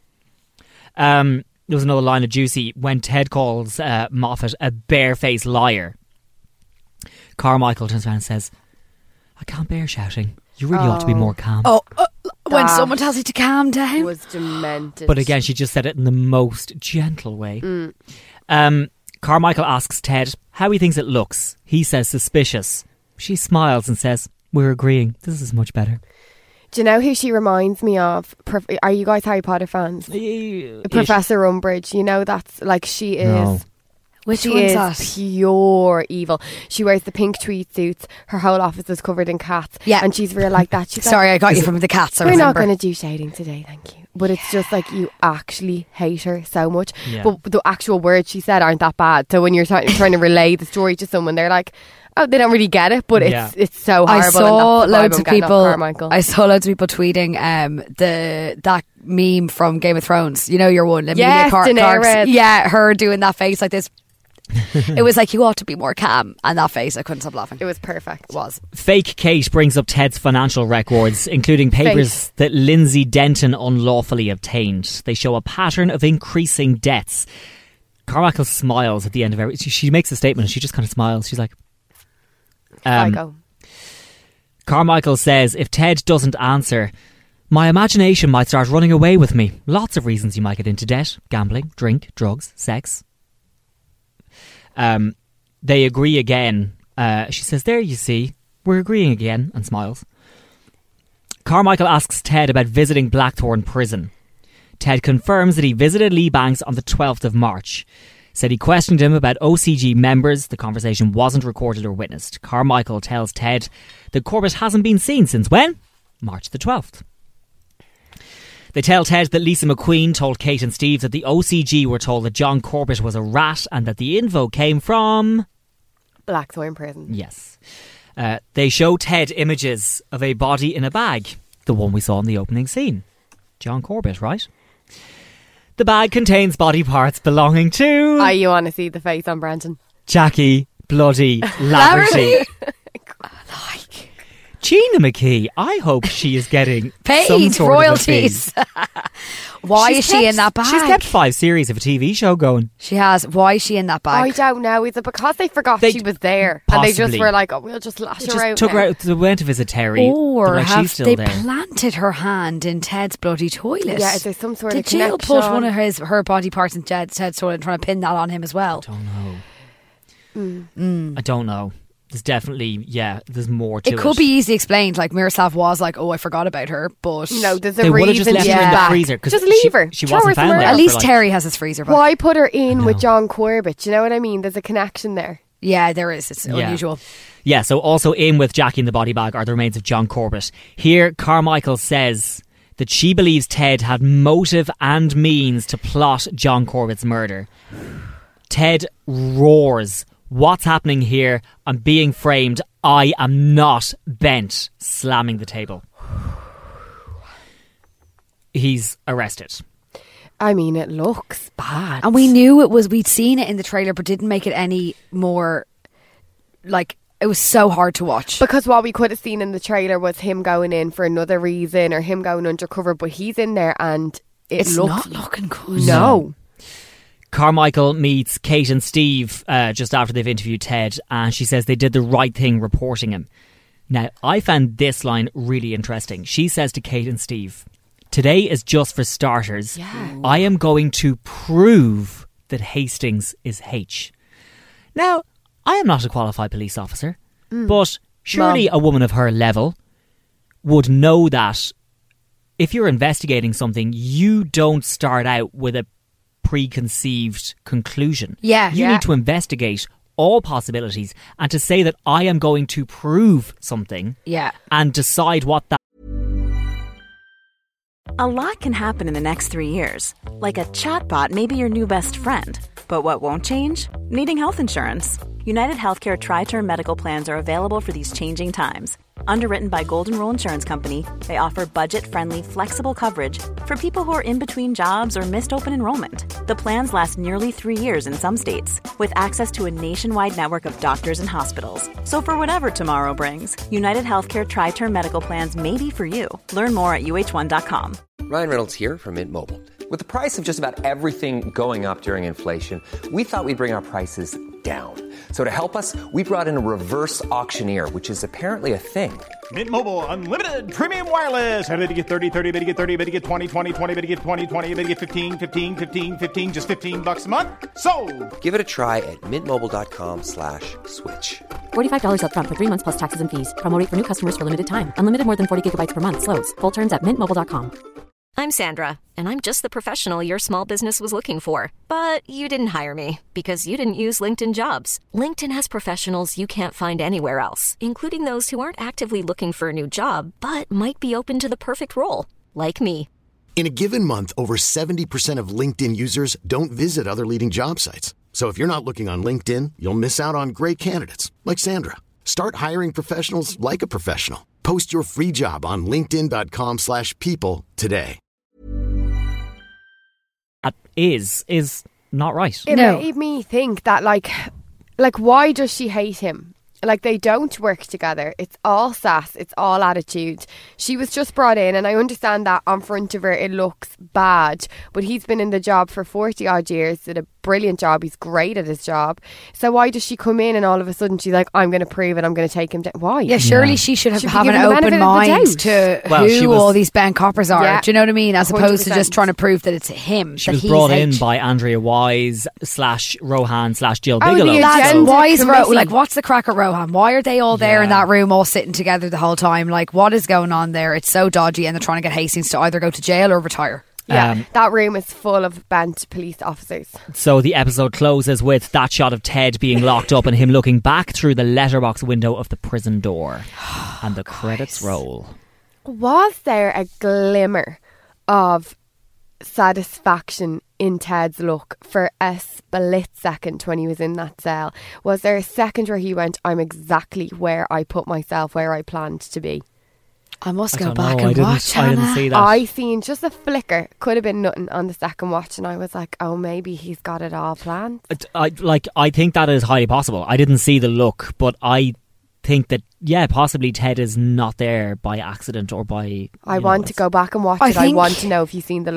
Um, there was another line of Juicy when Ted calls uh, Moffat a barefaced liar. Carmichael turns around and says, I can't bear shouting. You really ought to be more calm. oh, uh, when That someone tells you to calm down. was demented. But again, she just said it in the most gentle way. Um, Carmichael asks Ted how he thinks it looks. He says suspicious. She smiles and says, we're agreeing. This is much better. do you know who she reminds me of? Prof- Are you guys Harry Potter fans? Professor Umbridge. You know, that's like she is. No. Which she one's is that? pure evil. She wears the pink tweed suits. Her whole office is covered in cats. Yeah. And she's real like that. She's Sorry, I like, got you from the cats. I we're not remember. going to do shading today, thank you. But it's just like you actually hate her so much. Yeah. But the actual words she said aren't that bad. So when you're try- trying to relay the story to someone, they're like, oh, they don't really get it. But Yeah. it's it's so I horrible. saw and that's the vibe loads I'm of getting off people. Carmichael. I saw loads of people tweeting um, the that meme from Game of Thrones. You know your one, Emilia Yes, Clarke- Daenerys. Clarke's- Yeah, her doing that face like this. It was like you ought to be more calm, and that face I couldn't stop laughing. It was perfect. It was. Fake Kate brings up Ted's financial records, including papers that Lindsay Denton unlawfully obtained. They show a pattern of increasing debts. Carmichael smiles at the end of every... She, she makes a statement and she just kind of smiles. She's like... Um, Psycho. Carmichael says if Ted doesn't answer, my imagination might start running away with me. Lots of reasons you might get into debt. Gambling, drink, drugs, sex. Um, they agree again. Uh, she says, there you see, we're agreeing again, and smiles. Carmichael asks Ted about visiting Blackthorn Prison. Ted confirms that he visited Lee Banks on the twelfth of March. Said he questioned him about O C G members. The conversation wasn't recorded or witnessed. Carmichael tells Ted that Corbett hasn't been seen since when? March the twelfth. They tell Ted that Lisa McQueen told Kate and Steve that the O C G were told that John Corbett was a rat and that the info came from... Blackthorn Prison. Yes. Uh, they show Ted images of a body in a bag. The one we saw in the opening scene. John Corbett, right? The bag contains body parts belonging to... Oh, you want to see the face on Brandon? Jackie Bloody Laverty. Like Gina McKee, I hope she is getting some paid sort royalties. Of a fee. Why She's is she kept- in that bag? She's kept five series of a T V show going. She has. Why is she in that I bag? don't know. Is it because they forgot They- she was there and they just possibly. were like, "Oh, we'll just lash They her just out." took now. her out. They went to visit Terry. They're Or like, have she's still they there. planted her hand in Ted's bloody toilet? Yeah, is there some sort Did of Jill connection? put one of his her body parts in Ted's, Ted's toilet and trying to pin that on him as well? I don't know. Mm. I don't know. There's definitely, yeah, there's more to it. It could be easily explained. Like Miroslav was like, "Oh, I forgot about her," but No, there's a They would have reason just left she's her in the back. freezer. 'cause Just she- leave her. She Throw wasn't her found somewhere there else. at for least like- Terry has his freezer back. Why put her in with know. John Corbett? Do you know what I mean? There's a connection there. Yeah, there is. It's Yeah. unusual. Yeah, so also in with Jackie in the body bag are the remains of John Corbett. Here, Carmichael says that she believes Ted had motive and means to plot John Corbett's murder. Ted roars, "What's happening here? I'm being framed. I am not bent," slamming the table. He's arrested. I mean, it looks bad. And we knew it was. We'd seen it in the trailer, but didn't make it any more. Like it was so hard to watch. Because what we could have seen in the trailer was him going in for another reason or him going undercover, but he's in there and it it's looks not looking good. no. Carmichael meets Kate and Steve uh, just after they've interviewed Ted, and she says they did the right thing reporting him. Now, I found this line really interesting. She says to Kate and Steve, "Today is just for starters. Yeah. I am going to prove that Hastings is H." Now, I am not a qualified police officer, but surely a woman of her level would know that if you're investigating something, you don't start out with a preconceived conclusion. Yeah. You Yeah. need to investigate all possibilities, and to say that I am going to prove something Yeah. and decide what that A lot can happen in the next three years. Like a chatbot may be your new best friend. But what won't change? Needing health insurance. United Healthcare Tri-Term Medical Plans are available for these changing times. Underwritten by Golden Rule Insurance Company, they offer budget-friendly, flexible coverage for people who are in between jobs or missed open enrollment. The plans last nearly three years in some states, with access to a nationwide network of doctors and hospitals. So for whatever tomorrow brings, United Healthcare Tri-Term Medical Plans may be for you. Learn more at U H one dot com. Ryan Reynolds here from Mint Mobile. With the price of just about everything going up during inflation, we thought we'd bring our prices down. So to help us, we brought in a reverse auctioneer, which is apparently a thing. Mint Mobile Unlimited Premium Wireless. How to get thirty, thirty, how to get thirty, how to get twenty, twenty, twenty, how to get twenty, twenty, how to get fifteen, fifteen, fifteen, fifteen, just fifteen bucks a month? Sold! Give it a try at mintmobile.com slash switch. forty-five dollars up front for three months plus taxes and fees. Promo rate for new customers for limited time. Unlimited more than forty gigabytes per month. Slows full terms at mint mobile dot com. I'm Sandra, and I'm just the professional your small business was looking for. But you didn't hire me because you didn't use LinkedIn Jobs. LinkedIn has professionals you can't find anywhere else, including those who aren't actively looking for a new job, but might be open to the perfect role, like me. In a given month, over seventy percent of LinkedIn users don't visit other leading job sites. So if you're not looking on LinkedIn, you'll miss out on great candidates like Sandra. Start hiring professionals like a professional. Post your free job on linkedin.com slash people today. that is is not right. It No. made me think that, like, like why does she hate him? Like, they don't work together. It's all sass. It's all attitude. She was just brought in, and I understand that on front of her it looks bad, but he's been in the job for forty odd years, did a brilliant job. He's great at his job. So why does she come in and all of a sudden she's like, I'm going to prove it, I'm going to take him down? Why? Yeah, surely she should have, Should be have an given the benefit open of the mind doubt. to Well, she who was- all these Ben Coppers are. Yeah. Do you know what I mean? As opposed to one hundred percent. just trying to prove that it's him. She that was he's brought in H. by Andrea Wise slash Rohan slash Jill Oh, the Bigelow. agenda so- Why is Ro- committee. like what's the crack at Rohan? Why are they all there in Yeah. that room, all sitting together the whole time? Like, what is going on there? It's so dodgy, and they're trying to get Hastings to either go to jail or retire. Yeah, Um, that room is full of bent police officers. So the episode closes with that shot of Ted being locked up and him looking back through the letterbox window of the prison door. And the credits roll. Was there a glimmer of satisfaction in Ted's look for a split second when he was in that cell? Was there a second where he went, I'm exactly where I put myself, where I planned to be? I must I go don't back know, I and didn't- watch. I didn't Hannah. see that. I seen just a flicker, could have been nothing on the second watch, and I was like, oh, maybe he's got it all planned. I, like, I think that is highly possible. I didn't see the look, but I think that, yeah, possibly Ted is not there by accident or by... I you know, want to it's- go back and watch I it. I think- want to know if you've seen the look.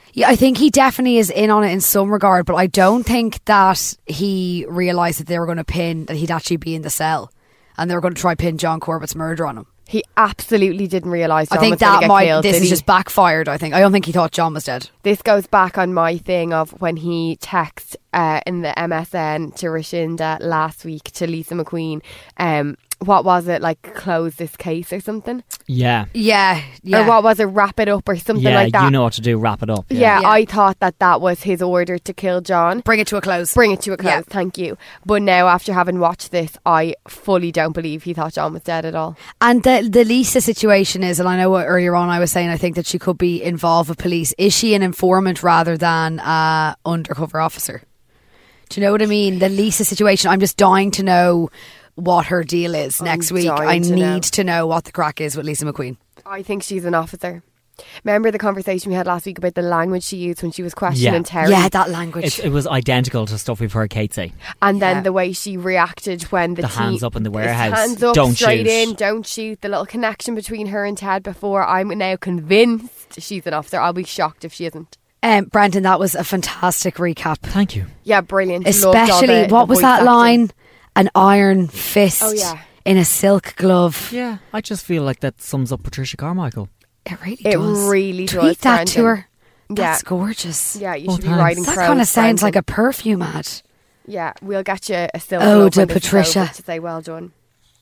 Yeah, I think he definitely is in on it in some regard, but I don't think that he realised that they were going to pin, that he'd actually be in the cell and they were going to try pin John Corbett's murder on him. He absolutely didn't realise John I think was going to that get might, killed, this did has he? just backfired, I think. I don't think he thought John was dead. This goes back on my thing of when he texted uh, in the M S N to Rashinda last week to Lisa McQueen. Um, what was it, like close this case or something? Yeah. Yeah, yeah. Or what was it, wrap it up or something yeah, like that? you know what to do, wrap it up. Yeah. Yeah. Yeah, I thought that that was his order to kill John. Bring it to a close. Bring it to a close, Yeah. thank you. But now, after having watched this, I fully don't believe he thought John was dead at all. And the, the Lisa situation is, and I know what earlier on I was saying, I think that she could be involved with police. Is she an informant rather than an undercover officer? Do you know what I mean? The Lisa situation, I'm just dying to know what her deal is I'm next week. dying I to need know. to know what the crack is with Lisa McQueen. I think she's an officer. Remember the conversation we had last week about the language she used when she was questioning Yeah. Terry? Yeah, that language. It's, it was identical to stuff we've heard Kate say. And then Yeah. the way she reacted when the, The team, hands up in the warehouse. hands up, Don't straight shoot. in, don't shoot. The little connection between her and Ted before. I'm now convinced she's an officer. I'll be shocked if she isn't. Um, Brendan, that was a fantastic recap. Thank you. Yeah, brilliant. Loved all Especially, the- what the was voice that acting. line? An iron fist Oh, yeah. in a silk glove. Yeah, I just feel like that sums up Patricia Carmichael. It really It does. really Tweet does, that to Brendan. her. That's gorgeous. Yeah, you Oh, should be thanks. writing That prose, kind of sounds Brendan. like a perfume ad. Yeah, we'll get you a silver Oh, glove to when this is Patricia. over to say well done.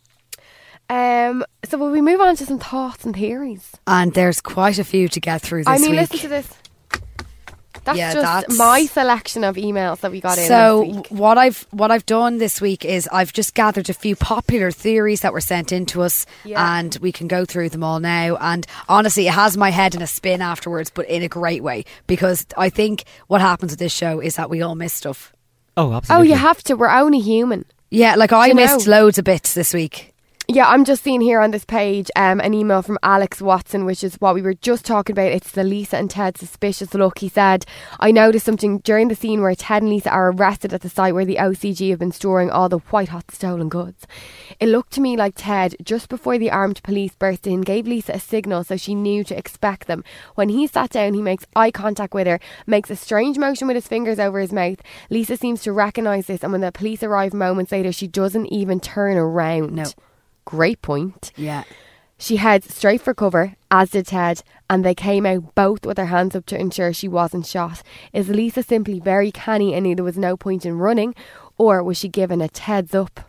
Um, so will we move on to some thoughts and theories? And there's quite a few to get through this I mean, week. listen to this. That's Yeah, just that's- my selection of emails that we got in So this week. what I've what I've done this week is I've just gathered a few popular theories that were sent in to us, Yeah. and we can go through them all now. And honestly, it has my head in a spin afterwards, but in a great way, because I think what happens with this show is that we all miss stuff. Oh, Oh, absolutely. you have to. We're only human. Yeah, like I You know. missed loads of bits this week. Yeah, I'm just seeing here on this page um, an email from Alex Watson, which is what we were just talking about. It's the Lisa and Ted suspicious look. He said, I noticed something during the scene where Ted and Lisa are arrested at the site where the O C G have been storing all the white hot stolen goods. It looked to me like Ted, just before the armed police burst in, gave Lisa a signal so she knew to expect them. When he sat down, he makes eye contact with her, makes a strange motion with his fingers over his mouth. Lisa seems to recognise this, and when the police arrive moments later, she doesn't even turn around. No. Great point. Yeah. She heads straight for cover, as did Ted, and they came out both with their hands up to ensure she wasn't shot. Is Lisa simply very canny and knew there was no point in running, or was she given a Ted's up?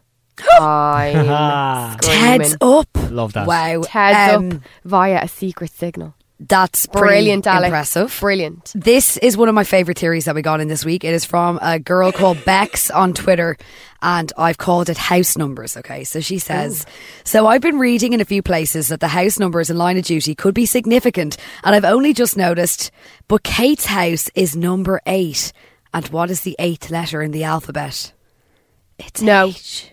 I'm screaming. Ted's up. Love that. Wow. Ted's Um, up via a secret signal. That's pretty Brilliant, Alex. impressive. Brilliant. This is one of my favourite theories that we got in this week. It is from a girl called Bex on Twitter, and I've called it house numbers. Okay, so she says, so I've been reading in a few places that the house numbers in Line of Duty could be significant, and I've only just noticed, but Kate's house is number eight. And what is the eighth letter in the alphabet? It's No. H.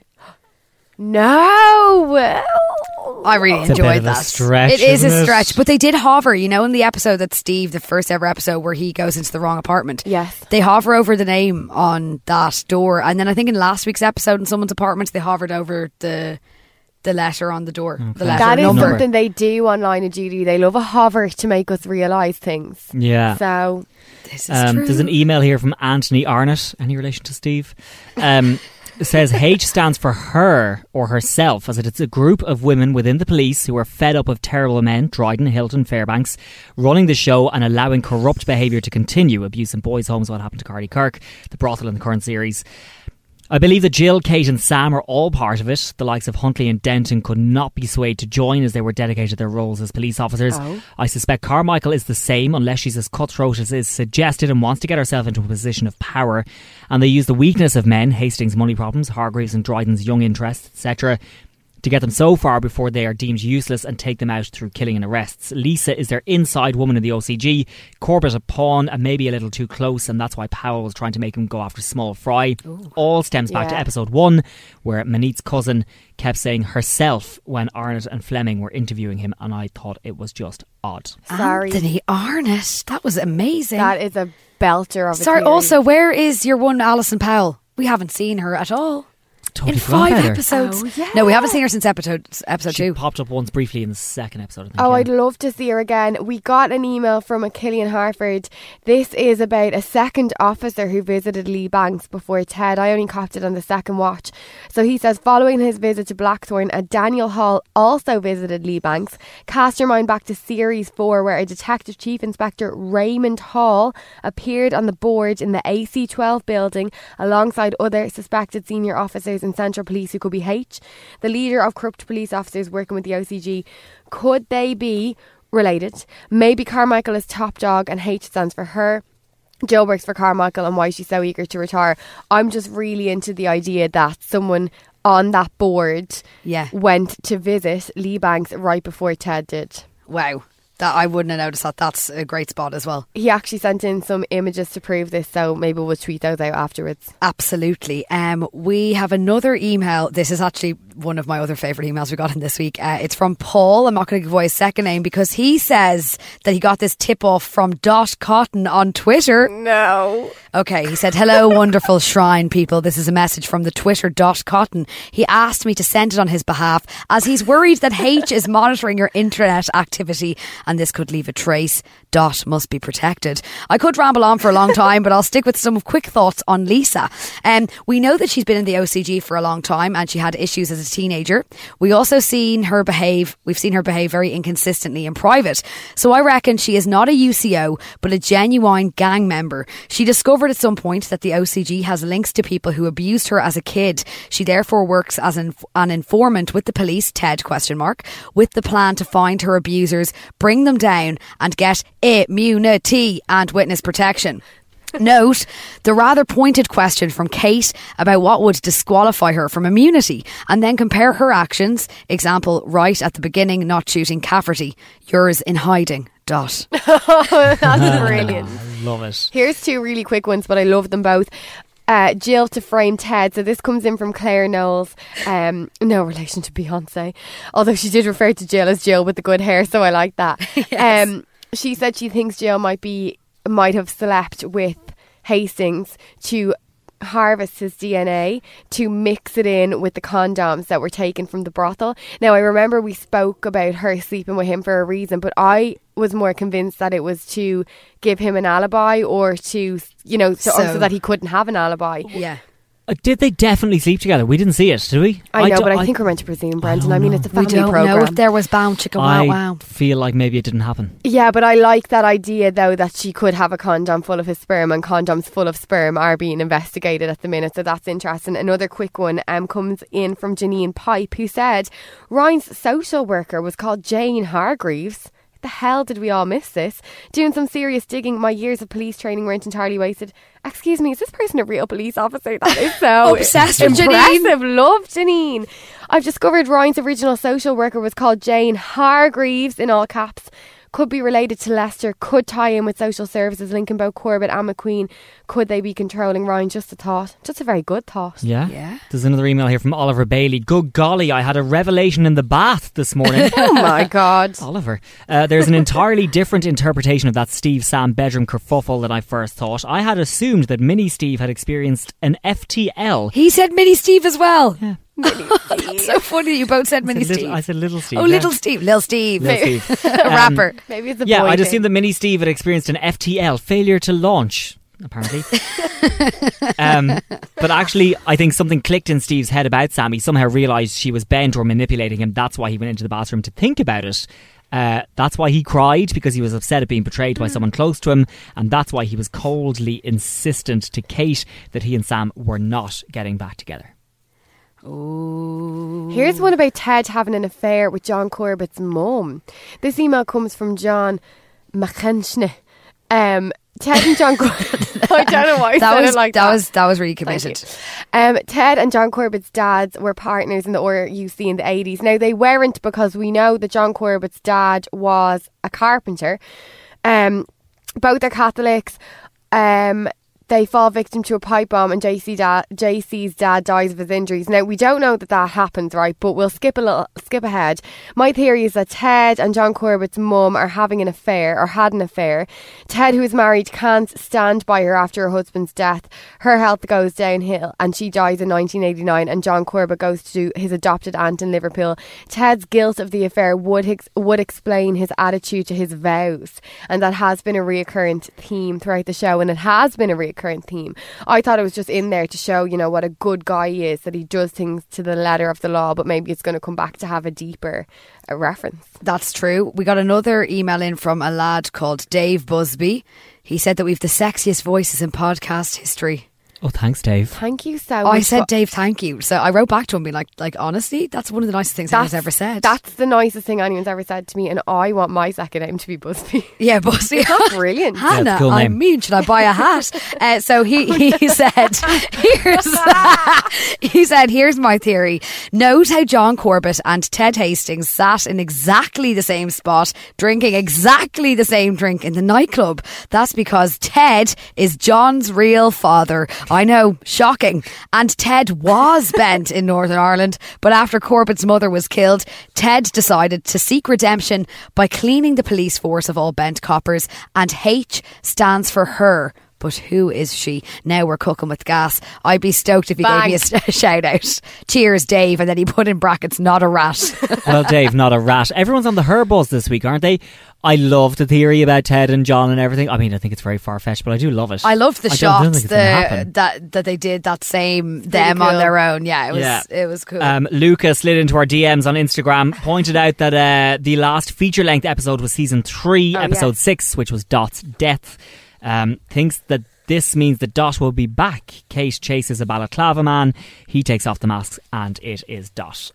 No. I really It's a enjoyed bit of a that. stretch, it is a isn't it? stretch, but they did hover. You know, in the episode that Steve, the first ever episode where he goes into the wrong apartment. Yes. They hover over the name on that door, and then I think in last week's episode in someone's apartment, they hovered over the the letter on the door, the letter That is number. something they do on Line of Duty. They love a hover to make us realise things. Yeah. So, This is Um, true. there's an email here from Anthony Arnott. Any relation to Steve? Um, it says H stands for her or herself, as it's a group of women within the police who are fed up of terrible men, Dryden, Hilton, Fairbanks, running the show and allowing corrupt behaviour to continue. Abuse in boys' homes, what happened to Carly Kirk, the brothel in the current series. I believe that Jill, Kate and Sam are all part of it. The likes of Huntley and Denton could not be swayed to join as they were dedicated to their roles as police officers. Oh. I suspect Carmichael is the same, unless she's as cutthroat as is suggested and wants to get herself into a position of power. And they use the weakness of men, Hastings' money problems, Hargreaves and Dryden's young interests, et cetera, to get them so far before they are deemed useless and take them out through killing and arrests. Lisa is their inside woman in the O C G, Corbett a pawn and maybe a little too close, and that's why Powell was trying to make him go after small fry. Ooh. All stems back to Yeah. episode one, where Manit's cousin kept saying herself when Arnott and Fleming were interviewing him, and I thought it was just odd. sorry. Anthony Arnott. That was amazing. That is a belter of a Sorry, theory. also, where is your one Alison Powell? We haven't seen her at all. Totally in forgot five about her. episodes. Oh, yeah. No, we haven't seen her since episode episode She two. popped up once briefly in the second episode, I think. Oh, yeah. I'd love to see her again. We got an email from a Killian Harford. This is about a second officer who visited Lee Banks before Ted. I only copped it on the second watch. So he says, following his visit to Blackthorn, a Daniel Hall also visited Lee Banks. Cast your mind back to series four, where a Detective Chief Inspector Raymond Hall appeared on the board in the A C twelve building alongside other suspected senior officers in Central Police who could be H, the leader of corrupt police officers working with the O C G. Could they be related? Maybe Carmichael is top dog and H stands for her. Jill works for Carmichael and why she's so eager to retire. I'm just really into the idea that someone on that board Yeah. went to visit Lee Banks right before Ted did. Wow. That I wouldn't have noticed that. That's a great spot as well. He actually sent in some images to prove this, so maybe we'll tweet those out afterwards. Absolutely. Um, we have another email. This is actually one of my other favourite emails we got in this week. Uh, it's from Paul. I'm not going to give away his second name because he says that he got this tip off from Dot Cotton on Twitter. No. Okay, he said, hello, wonderful Shrine people. This is a message from the Twitter Dot Cotton. He asked me to send it on his behalf as he's worried that H is monitoring your internet activity and this could leave a trace. Dot must be protected. I could ramble on for a long time, but I'll stick with some quick thoughts on Lisa. Um, we know that she's been in the O C G for a long time and she had issues as a teenager. We also seen her behave, we've seen her behave very inconsistently in private. So I reckon she is not a U C O, but a genuine gang member. She discovered at some point that the O C G has links to people who abused her as a kid. She therefore works as an, an informant with the police, Ted question mark, with the plan to find her abusers, bring them down and get immunity and witness protection. Note the rather pointed question from Kate about what would disqualify her from immunity, and then compare her actions. Example, right at the beginning, not shooting Cafferty. Yours in hiding. Dot. That's brilliant. I love it. Here's two really quick ones, but I love them both. Uh, Jill to frame Ted. So this comes in from Claire Knowles. Um, no relation to Beyonce, although she did refer to Jill as Jill with the good hair, so I like that. Yes. Um, she said she thinks Jill might be might have slept with Hastings to harvest his D N A to mix it in with the condoms that were taken from the brothel. Now, I remember we spoke about her sleeping with him for a reason, but I was more convinced that it was to give him an alibi or to, you know, so, So- so that he couldn't have an alibi. Yeah. Uh, did they definitely sleep together? We didn't see it, did we? I know, d- but I, think we're meant to presume, Brendan. don't I, mean, know. it's a We family don't program. know if there was bound chicken. Wow, I wow. feel like maybe it didn't happen. Yeah, but I like that idea, though, that she could have a condom full of his sperm, and condoms full of sperm are being investigated at the minute, so that's interesting. Another quick one um, comes in from Janine Pipe, who said Ryan's social worker was called Jane Hargreaves. The hell did we all miss this? Doing some serious digging, my years of police training weren't entirely wasted. Excuse me, is this person a real police officer? That is so Obsessed with impressive. Love Janine. I've discovered Ryan's original social worker was called Jane Hargreaves, in all caps. Could be related to Lester, could tie in with social services, linking both Corbett and McQueen. Could they be controlling Ryan? Just a thought. Just a very good thought. Yeah. Yeah. There's another email here from Oliver Bailey. Good golly, I had a revelation in the bath this morning. Oh my God. Oliver. Uh, there's an entirely different interpretation of that Steve Sam bedroom kerfuffle than I first thought. I had assumed that Mini Steve had experienced an F T L. He said Mini Steve as well. Yeah. That's so funny that you both said Mini I said Steve. little, I said Little Steve. Oh, yeah. Little Steve. Lil Steve. Little Steve. A rapper. Maybe it's a Yeah, boy I'd thing. assumed that Mini Steve had experienced an F T L, failure to launch, apparently. um, but actually, I think something clicked in Steve's head about Sam. He somehow realised she was bent or manipulating him. That's why he went into the bathroom to think about it. Uh, that's why he cried, because he was upset at being betrayed by someone close to him, and that's why he was coldly insistent to Kate that he and Sam were not getting back together. Ooh. Here's one about Ted having an affair with John Corbett's mum. This email comes from John McKenschne. Um, Ted and John Corbett. I don't know why I that said was, it like that that. was that was really Thank committed. you. Um, Ted and John Corbett's dads were partners in the R U C in the eighties. Now, they weren't, because we know that John Corbett's dad was a carpenter. Um, both are Catholics. Um, they fall victim to a pipe bomb and J C dad, J C's dad dies of his injuries. Now, we don't know that that happens, right? But we'll skip a little, skip ahead. My theory is that Ted and John Corbett's mum are having an affair, or had an affair. Ted, who is married, can't stand by her after her husband's death. Her health goes downhill and she dies in nineteen eighty-nine, and John Corbett goes to his adopted aunt in Liverpool. Ted's guilt of the affair would, ex- would explain his attitude to his vows, and that has been a recurrent theme throughout the show, and it has been a recurrent current theme. I thought it was just in there to show, you know, what a good guy he is, that he does things to the letter of the law, but maybe it's going to come back to have a deeper uh, reference. That's true. We got another email in from a lad called Dave Busby. He said that we've the sexiest voices in podcast history. Oh, thanks, Dave. Thank you so oh, much. I said, Dave, thank you. So I wrote back to him being like, like, honestly, that's one of the nicest things anyone's ever said. That's the nicest thing anyone's ever said to me, and I want my second name to be Busby. Yeah, Busby. That's brilliant. Hannah, yeah, cool I name. mean, should I buy a hat? uh, so he, he said, here's, he said, here's my theory. Note how John Corbett and Ted Hastings sat in exactly the same spot, drinking exactly the same drink in the nightclub. That's because Ted is John's real father. I know, shocking. And Ted was bent in Northern Ireland, but after Corbett's mother was killed, Ted decided to seek redemption by cleaning the police force of all bent coppers, and H stands for her. But who is she? Now we're cooking with gas. I'd be stoked if he Bang. gave me a shout out. Cheers, Dave. And then he put in brackets, not a rat. Well, Dave, not a rat. Everyone's on the her buzz this week, aren't they? I love the theory about Ted and John and everything. I mean, I think it's very far-fetched, but I do love it. I loved the I don't- I don't shots think it's gonna the, happen. that that they did that same them cool. on their own. Yeah, it was Yeah. it was cool. Um, Luca slid into our D Ms on Instagram, pointed out that uh, the last feature-length episode was season three, Oh, episode yes. six, which was Dot's death. Um, thinks that this means that Dot will be back. Kate chases a balaclava man. He takes off the mask, and it is Dot.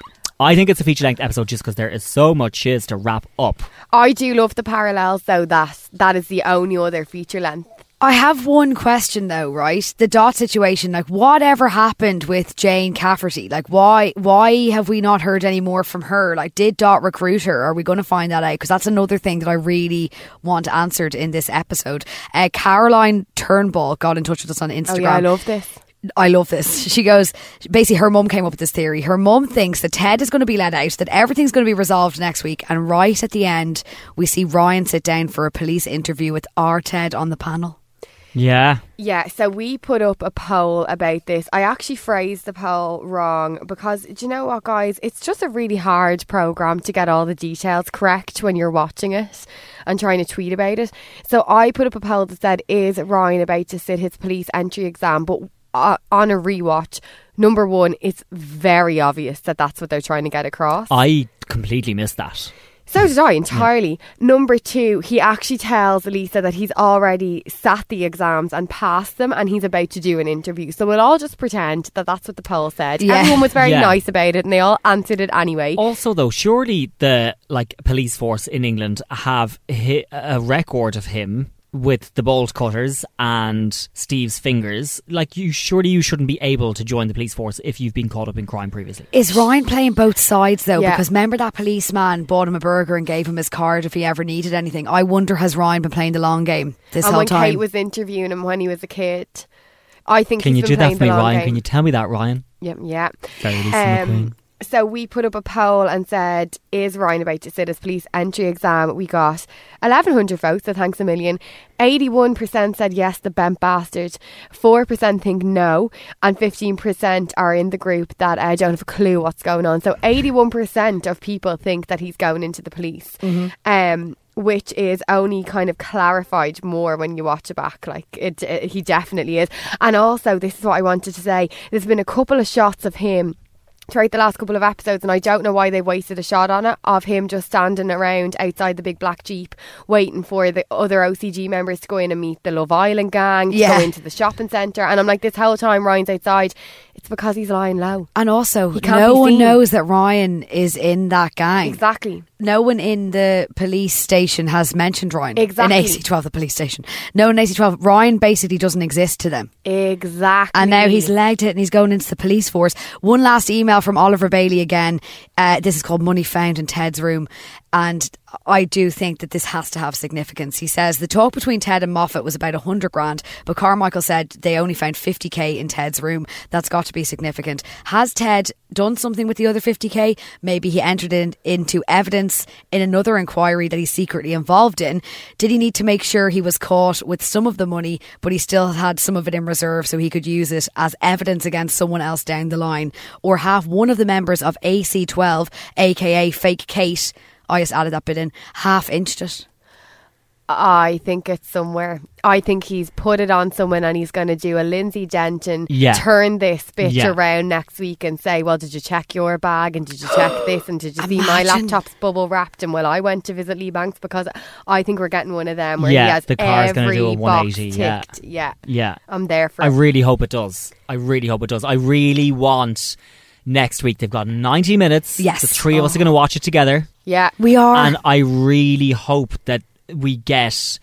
I think it's a feature-length episode just because there is so much shiz to wrap up. I do love the parallels, though, that that is the only other feature length. I have one question though, right? The Dot situation, like whatever happened with Jane Cafferty? Like why why have we not heard any more from her? Like did Dot recruit her? Are we going to find that out? Because that's another thing that I really want answered in this episode. Uh, Caroline Turnbull got in touch with us on Instagram. Oh yeah, I love this. I love this. She goes, basically her mum came up with this theory. Her mum thinks that Ted is going to be let out, that everything's going to be resolved next week, and right at the end we see Ryan sit down for a police interview with our Ted on the panel. Yeah. Yeah, so we put up a poll about this. I actually phrased the poll wrong because, do you know what, guys? It's just a really hard programme to get all the details correct when you're watching it and trying to tweet about it. So I put up a poll that said, is Ryan about to sit his police entry exam? But uh, on a rewatch, number one, it's very obvious that that's what they're trying to get across. I completely missed that. So did I, entirely. Yeah. Number two, he actually tells Lisa that he's already sat the exams and passed them, and he's about to do an interview. So we'll all just pretend that that's what the poll said. Yeah. Everyone was very Yeah. nice about it, and they all answered it anyway. Also, though, surely the like police force in England have hi- a record of him with the bolt cutters and Steve's fingers. Like, you surely you shouldn't be able to join the police force if you've been caught up in crime previously. Is Ryan playing both sides though? Yeah. Because remember that policeman bought him a burger and gave him his card if he ever needed anything. I wonder, has Ryan been playing the long game this and whole when time? Kate was interviewing him when he was a kid, I think Can he's you been do that playing for me, the long Ryan? game. Can you tell me that, Ryan? Yeah, yeah. Very Lisa McQueen. Um, so we put up a poll and said, is Ryan about to sit his police entry exam? We got eleven hundred votes, so thanks a million. eighty-one percent said yes, the bent bastard. four percent think no. And fifteen percent are in the group that uh, don't have a clue what's going on. So eighty-one percent of people think that he's going into the police. Mm-hmm. Um, which is only kind of clarified more when you watch it back. Like, it, it, he definitely is. And also, this is what I wanted to say. There's been a couple of shots of him throughout the last couple of episodes, and I don't know why they wasted a shot on it, of him just standing around outside the big black Jeep waiting for the other O C G members to go in and meet the Love Island gang, to Yeah. go into the shopping centre. And I'm like, this whole time Ryan's outside, it's because he's lying low. And also, He can't no be one seen. knows that Ryan is in that gang. Exactly. No one in the police station has mentioned Ryan. Exactly. In A C twelve, the police station. No one in A C twelve. Ryan basically doesn't exist to them. Exactly. And now he's legged it and he's going into the police force. One last email from Oliver Bailey again. Uh, this is called Money Found in Ted's Room. And I do think that this has to have significance. He says the talk between Ted and Moffat was about one hundred grand, but Carmichael said they only found fifty k in Ted's room. That's got to be significant. Has Ted done something with the other fifty k? Maybe he entered in, into evidence in another inquiry that he's secretly involved in. Did he need to make sure he was caught with some of the money, but he still had some of it in reserve so he could use it as evidence against someone else down the line? Or have one of the members of A C twelve, aka Fake Kate, I just added that bit in, half inched it? I think it's somewhere. I think he's put it on someone and he's going to do a Lindsay Denton, yeah. turn this bitch yeah. around next week and say, well, did you check your bag and did you check this and did you see my laptop's bubble wrapped and well, I went to visit Lee Banks? Because I think we're getting one of them where yeah, he has the car's every gonna do a one eighty, box yeah. ticked. Yeah. yeah. I'm there for I it. really hope it does. I really hope it does. I really want next week. They've got ninety minutes. Yes. The three oh. of us are going to watch it together. Yeah. We are. And I really hope that we get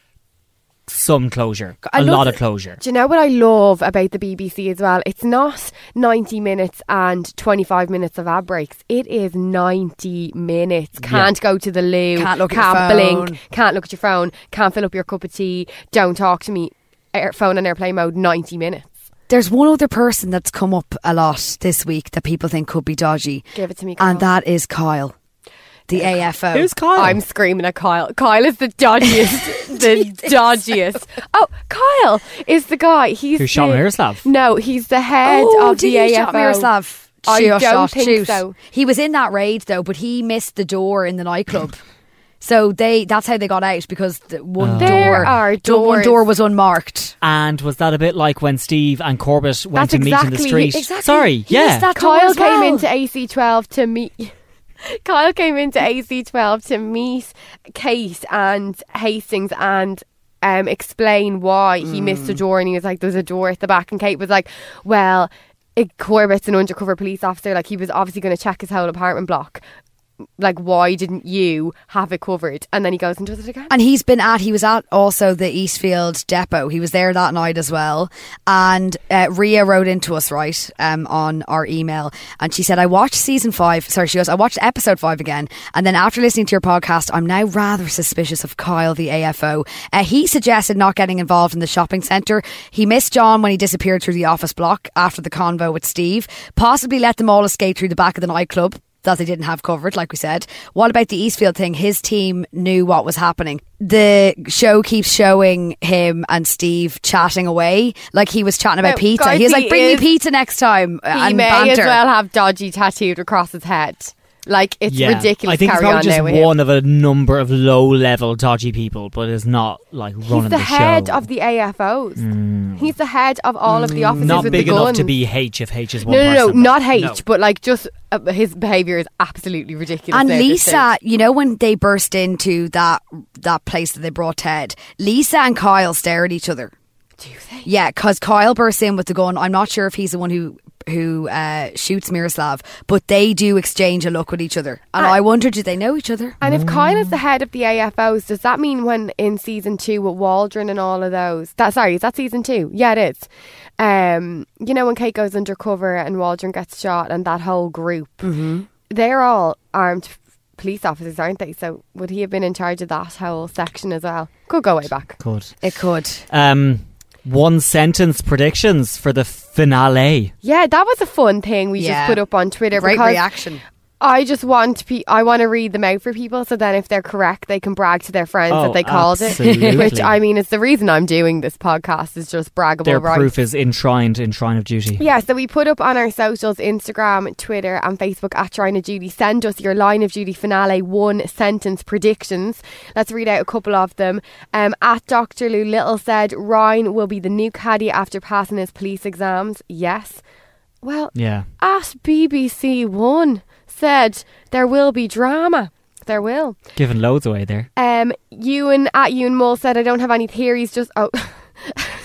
some closure. I a love lot of it. closure. Do you know what I love about the B B C as well? It's not ninety minutes and twenty-five minutes of ad breaks. It is ninety minutes. Can't Yeah. go to the loo. Can't look at Can't your phone. blink. Can't look at your phone. Can't fill up your cup of tea. Don't talk to me. Air, phone on airplane mode. ninety minutes. There's one other person that's come up a lot this week that people think could be dodgy. Give it to me, Kyle. And that is Kyle, the A F O. Who's Kyle? I'm screaming at Kyle. Kyle is the dodgiest. the dodgiest. Oh, Kyle is the guy. He's Who shot the, Miroslav? No, he's the head oh, of did the he A F O. shot Miroslav? I Shoot, don't shot, think shoot. so. He was in that raid though, but he missed the door in the nightclub. So they that's how they got out, because the one Oh. There door are the one doors. door was unmarked. And was that a bit like when Steve and Corbett went That's to meet in the exactly- street? exactly. Sorry, He yeah. missed that door Kyle as came well. into A C twelve to meet. Kyle came into A C twelve to meet Kate and Hastings and um, explain why he Mm. missed a door. And he was like, "There's a door at the back." And Kate was like, "Well, it, Corbett's an undercover police officer. Like he was obviously going to check his whole apartment block. Like, why didn't you have it covered?" And then he goes and does it again. And he's been at, he was at also the Eastfield depot. He was there that night as well. And uh, Ria wrote into us, right, um, on our email. And she said, I watched season five. Sorry, she goes, I watched episode five again. And then after listening to your podcast, I'm now rather suspicious of Kyle, the A F O. Uh, he suggested not getting involved in the shopping centre. He missed John when he disappeared through the office block after the convo with Steve. Possibly let them all escape through the back of the nightclub that they didn't have covered, like we said. What about the Eastfield thing? His team knew what was happening. The show keeps showing him and Steve chatting away, like he was chatting about Now, pizza. guys, He was he like, bring me is- pizza next time. uh, He and may banter. as well have dodgy tattooed across his head. Like, it's Yeah. ridiculous. I think he's carry probably on just now with him. one of a number of low-level dodgy people, but is not like running He's the, the head show. of the A F Os. Mm. He's the head of all of the officers Not with big the enough guns. to be H if H is one no, no, no, person. not but H, no. but like just uh, his behaviour is absolutely ridiculous. And now at this Lisa, stage. you know, when they burst into that that place that they brought Ted, Lisa and Kyle stare at each other. Do they? Yeah, because Kyle bursts in with the gun. I'm not sure if he's the one who who uh, shoots Miroslav, but they do exchange a look with each other. And Ah. I wonder, do they know each other? And if Kyle is the head of the A F Os, does that mean when in season two with Waldron and all of those? That sorry, is that season two? Yeah, it is. Um, you know when Kate goes undercover and Waldron gets shot, and that whole group, Mm-hmm. they're all armed f- police officers, aren't they? So would he have been in charge of that whole section as well? Could go way back. Could. It could. Um, one sentence predictions for the finale. Yeah, that was a fun thing we Yeah. just put up on Twitter. Great because reaction. I just want pe- I want to read them out for people, so then if they're correct, they can brag to their friends Oh, that they called absolutely. it. Which I mean, it's the reason I'm doing this podcast is just braggable Their rights. proof is enshrined in Shrine of Duty. Yeah, so we put up on our socials, Instagram, Twitter and Facebook at Shrine of Duty. Send us your Line of Duty finale one sentence predictions. Let's read out a couple of them. Um, at Doctor Lou Little said Ryan will be the new caddy after passing his police exams. Yes. Well, Yeah. at B B C One said there will be drama. There will. Giving loads away there. Um, Ewan at Ewan Mull said I don't have any theories. Just oh.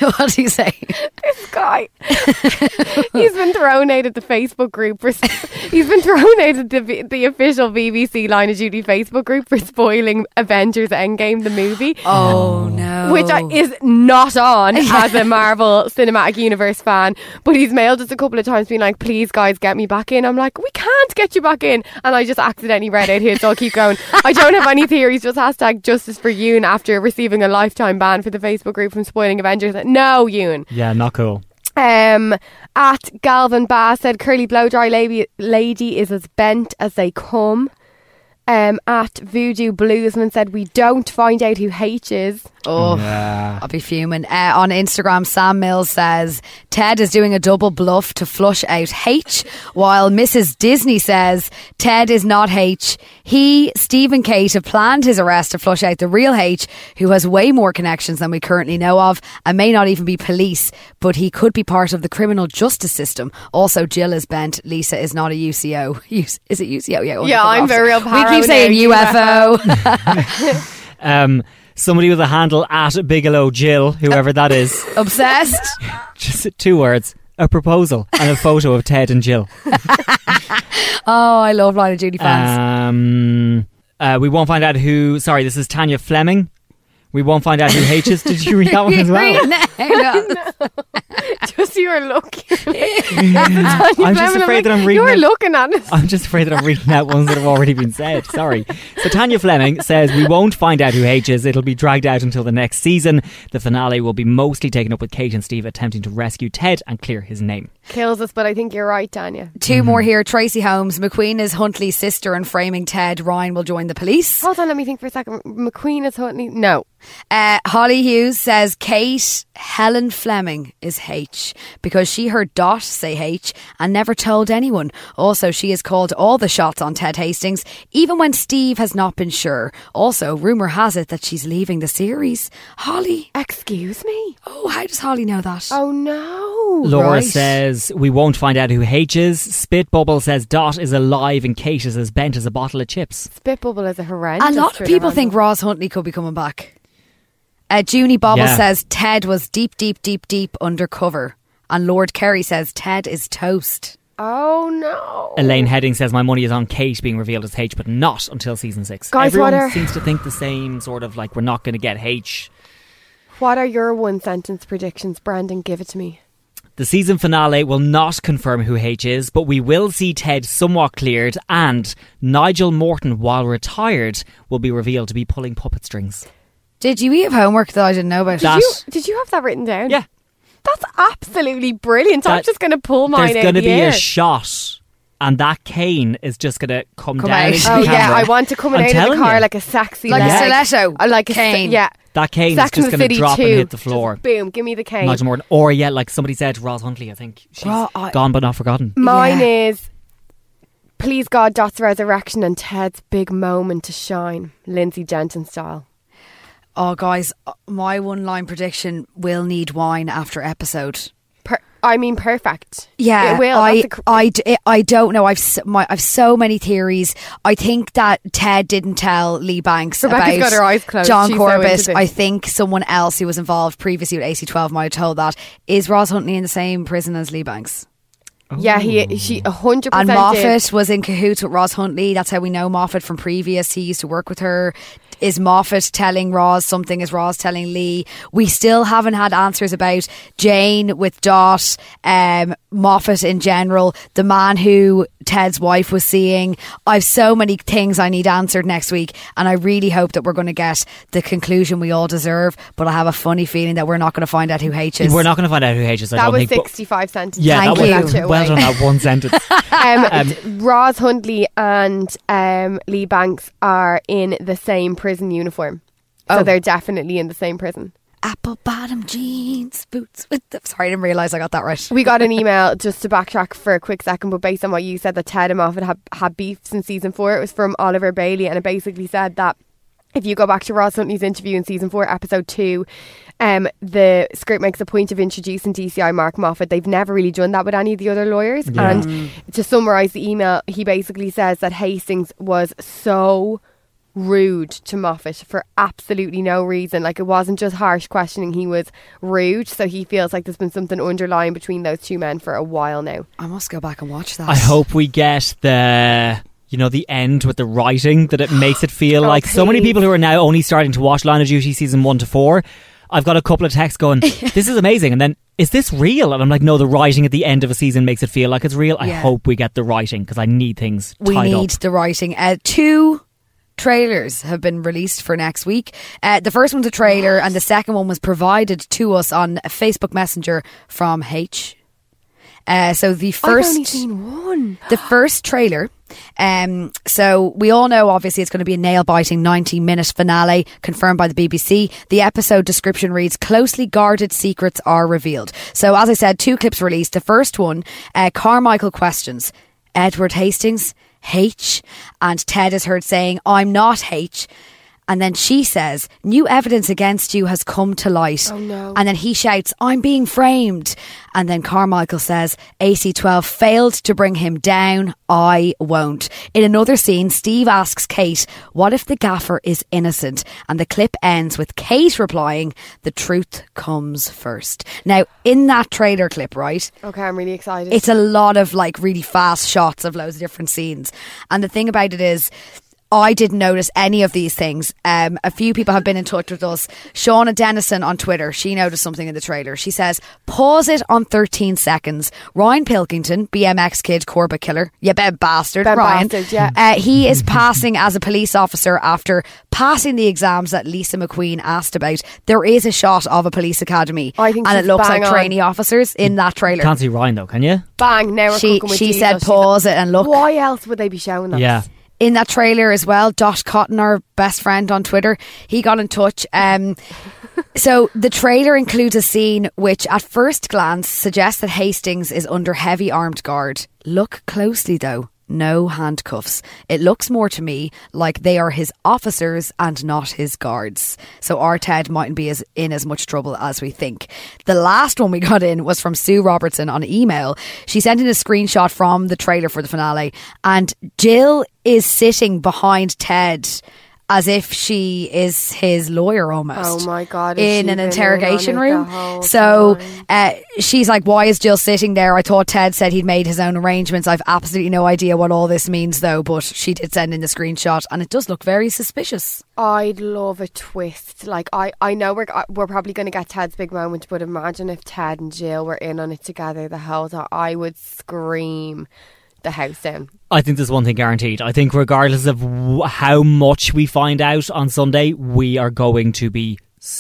What did he say? This guy, he's been thrown out of the Facebook group for. He's been thrown out of the the official B B C Line of Duty Facebook group for spoiling Avengers Endgame, the movie. Oh no! Which I, is not on as a Marvel Cinematic Universe fan. But he's mailed us a couple of times, being like, "Please, guys, get me back in." I'm like, "We can't get you back in," and I just accidentally read out here, so I'll keep going. I don't have any theories. Just hashtag justice for Yoon after receiving a lifetime ban for the Facebook group from spoiling Avengers. No, Yoon. Yeah, not cool. Um, at Galvin Bass said curly blow dry lady, lady is as bent as they come. Um, at Voodoo Bluesman said we don't find out who H is. Oh, yeah. I'll be fuming. Uh, on Instagram, Sam Mills says Ted is doing a double bluff to flush out H, while Missus Disney says Ted is not H. He, Steve and Kate have planned his arrest to flush out the real H, who has way more connections than we currently know of and may not even be police, but he could be part of the criminal justice system. Also, Jill is bent. Lisa is not a U C O. Is it U C O? Yeah, yeah, I'm very real. We keep saying U F O. um, somebody with a handle at Bigelow Jill, whoever that is. Obsessed? Just two words. A proposal and a photo of Ted and Jill. Oh, I love Line of Duty fans. Um, uh, we won't find out who... Sorry, this is Tanya Fleming. We won't find out who H is. Did you read that one as well? No. Just you were looking. I'm just afraid that I'm reading. You were out, looking at it. I'm just afraid that I'm reading out ones that have already been said. Sorry. So Tanya Fleming says we won't find out who H is. It'll be dragged out until the next season. The finale will be mostly taken up with Kate and Steve attempting to rescue Ted and clear his name. Kills us, but I think you're right, Tanya. Two mm-hmm. more here. Tracy Holmes. McQueen is Huntley's sister and framing Ted. Ryan will join the police. Hold on, let me think for a second. McQueen is Huntley. No. Uh, Holly Hughes says Kate Helen Fleming is H because she heard Dot say H and never told anyone. Also, she has called all the shots on Ted Hastings, even when Steve has not been sure. Also, rumour has it that she's leaving the series. Holly. Excuse me? Oh, how does Holly know that? Oh, no. Laura right. says we won't find out who H is. Spitbubble says Dot is alive and Kate is as bent as a bottle of chips. Spitbubble is a horrendous. A lot of people think Roz Huntley could be coming back. Uh, Junie Bobble yeah. says Ted was deep, deep, deep, deep undercover. And Lord Kerry says Ted is toast. Oh no. Elaine Heading says my money is on Kate being revealed as H, but not until season six. Guys, Everyone what are... seems to think the same, sort of like we're not going to get H. What are your one sentence predictions, Brandon? Give it to me. The season finale will not confirm who H is, but we will see Ted somewhat cleared, and Nigel Morton, while retired, will be revealed to be pulling puppet strings. Did you have homework that I didn't know about? Did you, did you have that written down? Yeah. That's absolutely brilliant. That, I'm just going to pull mine out. There's going to the be air. a shot, and that cane is just going to come, come down. Out. Into oh the yeah, camera. I want to come out of the car you. like a sexy, like leg. a stiletto, uh, like a cane. St- yeah, that cane Sex is just going to drop too. and hit the floor. Just boom, give me the cane. Nigel Morton, or yeah, like somebody said, Roz Huntley. I think she's Ro- I- gone but not forgotten. Mine yeah. is. Please God, Dot's resurrection and Ted's big moment to shine, Lindsay Jensen style. Oh, guys, my one-line prediction will need wine after episode. Per- I mean, perfect. Yeah, it will. I, cr- I, I don't know. I've so, my, I've so many theories. I think that Ted didn't tell Lee Banks Rebecca's about got her eyes closed. John She's Corbett. so I think someone else who was involved previously with A C twelve might have told that. Is Roz Huntley in the same prison as Lee Banks? Yeah, he she a hundred percent. And Moffat was in cahoots with Roz Huntley. That's how we know Moffat from previous. He used to work with her. Is Moffat telling Roz something? Is Roz telling Lee? We still haven't had answers about Jane with Dot, um, Moffat in general, the man who Ted's wife was seeing. I've so many things I need answered next week, and I really hope that we're going to get the conclusion we all deserve. But I have a funny feeling that we're not going to find out who H is. We're not going to find out who H is. I that don't was think, sixty-five sentences. Yeah, Thank that was you. well done. That one sentence. um, Um, Roz Huntley and um, Lee Banks are in the same prison uniform, so Oh. they're definitely in the same prison. Apple bottom jeans, boots with the... Sorry, I didn't realise I got that right. We got an email, just to backtrack for a quick second, but based on what you said, that Ted and Moffat had, had beef since season four. It was from Oliver Bailey, and it basically said that if you go back to Roz Huntley's interview in season four, episode two, um, the script makes a point of introducing D C I Mark Moffat. They've never really done that with any of the other lawyers. Yeah. And to summarise the email, he basically says that Hastings was so rude to Moffat for absolutely no reason. Like, it wasn't just harsh questioning, he was rude. So he feels like there's been something underlying between those two men for a while now. I must go back and watch that. I hope we get the, you know, the end with the writing, that it makes it feel Oh, like so many please. people who are now only starting to watch Line of Duty season one to four, I've got a couple of texts going, this is amazing, and then, is this real? And I'm like, no, the writing at the end of a season makes it feel like it's real. I Yeah. hope we get the writing, because I need things We tied need up. the writing. Uh, two trailers have been released for next week. Uh, the first one's a trailer, and the second one was provided to us on Facebook Messenger from H. Uh, so the first, I've only seen one. the first trailer. Um, so we all know, obviously, it's going to be a nail-biting ninety-minute finale confirmed by the B B C. The episode description reads, "Closely guarded secrets are revealed." So, as I said, two clips released. The first one, uh, Carmichael questions Edward Hastings, H, and Ted is heard saying, "I'm not H." And then she says, "New evidence against you has come to light." Oh, no. And then he shouts, "I'm being framed." And then Carmichael says, "A C twelve failed to bring him down. I won't." In another scene, Steve asks Kate, "What if the gaffer is innocent?" And the clip ends with Kate replying, "The truth comes first." Now, in that trailer clip, right? Okay, I'm really excited. It's a lot of like really fast shots of loads of different scenes. And the thing about it is, I didn't notice any of these things. Um, a few people have been in touch with us. Shauna Dennison on Twitter, she noticed something in the trailer. She says, "Pause it on thirteen seconds. Ryan Pilkington, B M X kid, Corbett killer. You bet bastard, Ben Ryan. bastard, yeah. Uh, he is passing as a police officer after passing the exams that Lisa McQueen asked about. There is a shot of a police academy. I think and she's it looks bang like on. trainee officers in that trailer. Can't see Ryan though, can you? Bang, now we're She, cooking with she Jesus. said, She's "Pause it and look." Why else would they be showing that? Yeah. In that trailer as well, Dot Cotton, our best friend on Twitter, he got in touch. Um, so the trailer includes a scene which at first glance suggests that Hastings is under heavy armed guard. Look closely though. No handcuffs. It looks more to me like they are his officers and not his guards. So our Ted mightn't be as in as much trouble as we think. The last one we got in was from Sue Robertson on email. She sent in a screenshot from the trailer for the finale, and Jill is sitting behind Ted as if she is his lawyer almost. Oh my God, has In she an been interrogation in on it the room. whole So time? uh, she's like, "Why is Jill sitting there? I thought Ted said he'd made his own arrangements. I've absolutely no idea what all this means though." But she did send in the screenshot, and it does look very suspicious. I'd love a twist. Like, I, I know we're we're probably going to get Ted's big moment, but imagine if Ted and Jill were in on it together the whole time. I would scream the house down. I think there's one thing guaranteed. I think regardless of w- how much we find out on Sunday, we are going to be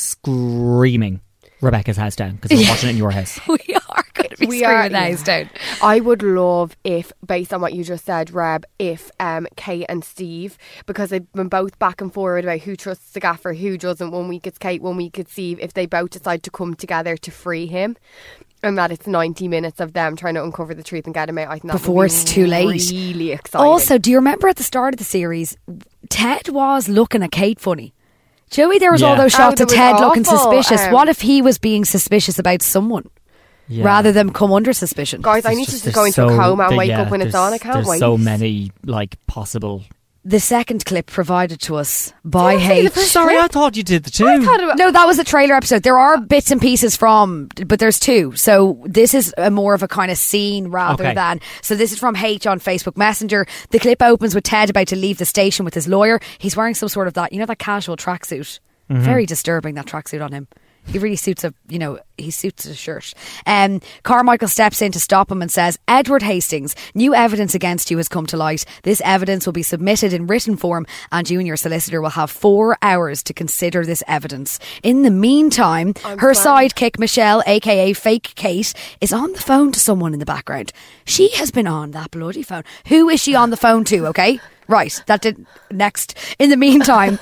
screaming Rebecca's house down, because we're watching it in your house. We are going to be We screaming are, the house yeah. down. I would love if, based on what you just said, Reb, if um, Kate and Steve, because they've been both back and forward about who trusts the gaffer, who doesn't. One week it's Kate, one week it's Steve. If they both decide to come together to free him, and that it's ninety minutes of them trying to uncover the truth and get him out, I think that Before would be it's too late. Really exciting. Also, do you remember at the start of the series, Ted was looking at Kate funny? Joey, there was Yeah. all those Oh, shots that of was Ted looking awful. suspicious. Um, What if he was being suspicious about someone Yeah. rather than come under suspicion? Guys, I It's need just- to there's go into so- a coma and there- wake yeah, up when it's there's- on. I can't There's wait. so many like possible. The second clip provided to us by Did I see the H. first Sorry, clip? I thought you did the two. I thought it was- No, that was a trailer episode. There are bits and pieces from, but there's two. So this is a more of a kind of scene rather Okay. than. So this is from H on Facebook Messenger. The clip opens with Ted about to leave the station with his lawyer. He's wearing some sort of that, you know, that casual tracksuit. Very disturbing, that tracksuit on him. He really suits a, you know, he suits a shirt. Um, Carmichael steps in to stop him and says, "Edward Hastings, new evidence against you has come to light. This evidence will be submitted in written form, and you and your solicitor will have four hours to consider this evidence. In the meantime, I'm her fine. sidekick, Michelle, aka Fake Kate, is on the phone to someone in the background. She has been on that bloody phone. Who is she on the phone to, okay? Right, that did next. In the meantime,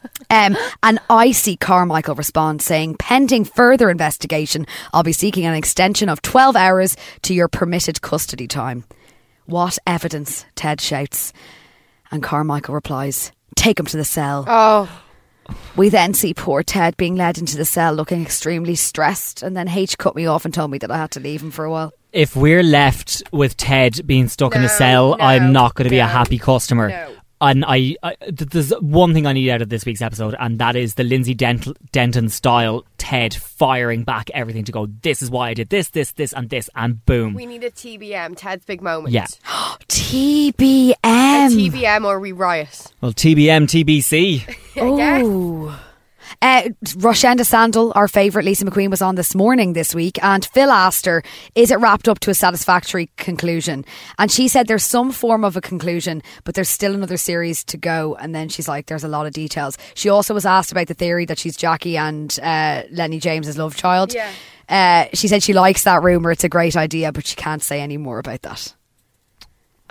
um, an icy Carmichael responds saying, "Pending further investigation, I'll be seeking an extension of twelve hours to your permitted custody time." "What evidence?" Ted shouts. And Carmichael replies, "Take him to the cell." Oh, We then see poor Ted being led into the cell looking extremely stressed, and then H cut me off and told me that I had to leave him for a while. If we're left with Ted being stuck in a No, cell, no, I'm not going to be a no, happy customer. no. And I, I, there's one thing I need out of this week's episode, and that is the Lindsay Dent- Denton style Ted firing back everything to go, this is why I did this, this, this, and this, and boom. We need a T B M, Ted's big moment. Yeah. T B M. A T B M or we riot. Well, T B M, T B C. Oh. Uh, Roshenda Sandel, our favourite Lisa McQueen, was on this morning this week, and Phil asked her, is it wrapped up to a satisfactory conclusion? And she said there's some form of a conclusion, but there's still another series to go. And then she's like, there's a lot of details. She also was asked about the theory that she's Jackie and uh, Lenny James's love child. Yeah. Uh, she said she likes that rumour, it's a great idea, but she can't say any more about that. Oh.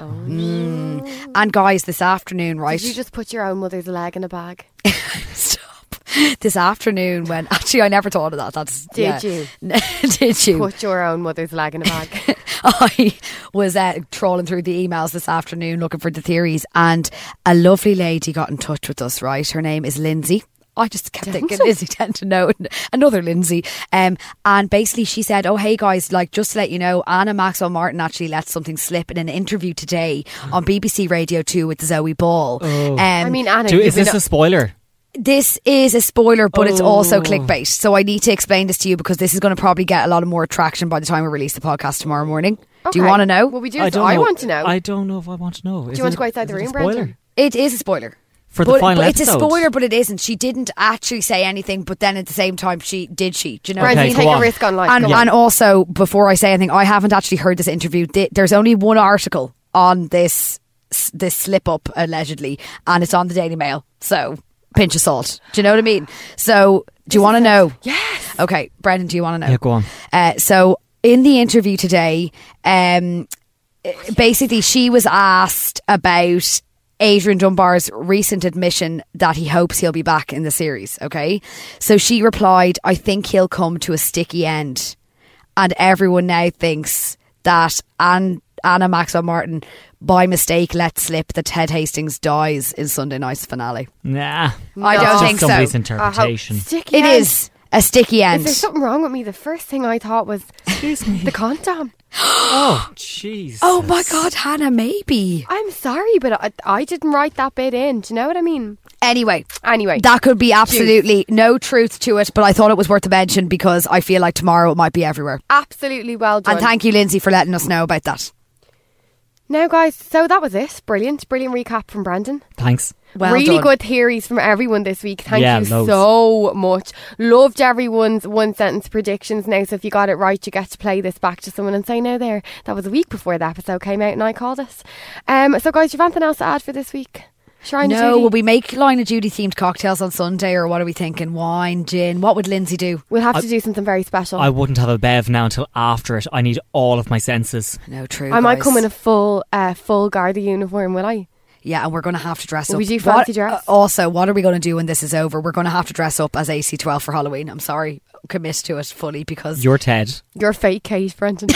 Mm. And guys, this afternoon, right? Did you just put your own mother's leg in a bag? Stop. This afternoon when actually I never thought of that. That's Did yeah. you? Did you? Put your own mother's leg in a bag. I was uh, trawling through the emails this afternoon looking for the theories, and a lovely lady got in touch with us, right? Her name is Lindsay. I just kept Denton? thinking Lindsay Denton, no, another Lindsay. Um, and basically she said, oh, hey guys, like just to let you know, Anna Maxwell Martin actually let something slip in an interview today on B B C Radio two with Zoe Ball. Oh. Um, I mean, Anna, Do, you've is this been- a spoiler? This is a spoiler, but it's Oh. also clickbait. So I need to explain this to you because this is going to probably get a lot of more traction by the time we release the podcast tomorrow morning. Do you Okay. want to know? Well, we do. I so don't I know. want to know. I don't know if I want to know. do you want to go outside the room, Brendan? It is a spoiler. For the but, final but it's a episode? spoiler, but it isn't. She didn't actually say anything, but then at the same time, she did. She, do you know? Brendan, what I Okay, mean? go take on. a risk on life. And, Go on. and also, before I say anything, I haven't actually heard this interview. Th- There's only one article on this this slip up allegedly, and it's on the Daily Mail. So pinch of salt. Do you know what I mean? So do you want to know? Yes. Okay, Brendan, do you want to know? Yeah, go on. Uh, so in the interview today, um, basically she was asked about Adrian Dunbar's recent admission that he hopes he'll be back in the series. Okay, so she replied, I think he'll come to a sticky end. And everyone now thinks that Anne, Anna Maxwell Martin by mistake let slip that Ted Hastings dies in Sunday night's finale. Nah. I don't It's think just somebody's so. interpretation. Uh, how sticky It end. is a sticky end. Is there something wrong with me? The first thing I thought was the condom. Oh, jeez. Oh my God, Hannah, maybe. I'm sorry, but I, I didn't write that bit in. Do you know what I mean? Anyway, Anyway, that could be absolutely no truth to it, but I thought it was worth a mention because I feel like tomorrow it might be everywhere. absolutely well done. And thank you, Lindsay, for letting us know about that. Now, guys, so that was it. Brilliant, brilliant recap from Brandon. Thanks. Well really done. good theories from everyone this week. Thank Yeah, you loads. so much. Loved everyone's one sentence predictions now. So if you got it right, you get to play this back to someone and say, no, there, that was a week before the episode came out and I called it. Um, so, guys, do you have anything else to add for this week? Shrine of No, Judy? will we make Line of Duty themed cocktails on Sunday, or what are we thinking? Wine, gin? What would Lindsay do? We'll have I- to do something very special. I wouldn't have a bev now until after it. I need all of my senses. No, true. I might guys. come in a full uh, full Garda uniform, will I? Yeah, and we're going to have to dress Will up. we do What- fancy dress? uh, also, what are we going to do when this is over? We're going to have to dress up as A C twelve for Halloween. I'm sorry, commit to it fully because You're Ted. You're fake Kate, Brenton.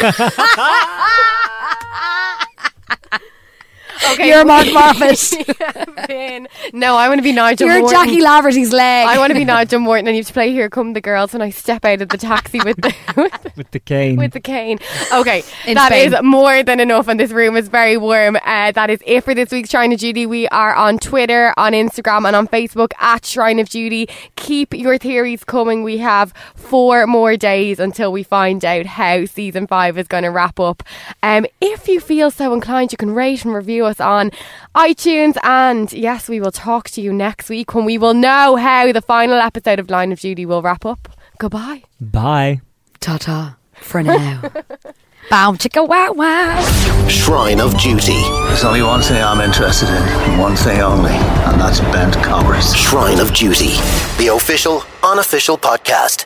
Okay, You're Mark Moffat. Finn. No, I want to be Nigel You're Morton. Jackie Laverty's leg. I want to be Nigel Morton and you have to play Here Come the Girls when I step out of the taxi with the with, With the cane. with the cane. Okay, In that Spain. is more than enough and this room is very warm. Uh, that is it for this week's Shrine of Judy. We are on Twitter, on Instagram and on Facebook at Shrine of Judy. Keep your theories coming. We have four more days until we find out how season five is going to wrap up. Um, if you feel so inclined, you can rate and review us on iTunes, and yes, we will talk to you next week when we will know how the final episode of Line of Duty will wrap up. Goodbye. Bye. Ta-ta for now. Bow chicka wow wow. Shrine of Duty. There's only one thing I'm interested in, and one thing only, and that's bent covers. Shrine of Duty. The official, unofficial podcast.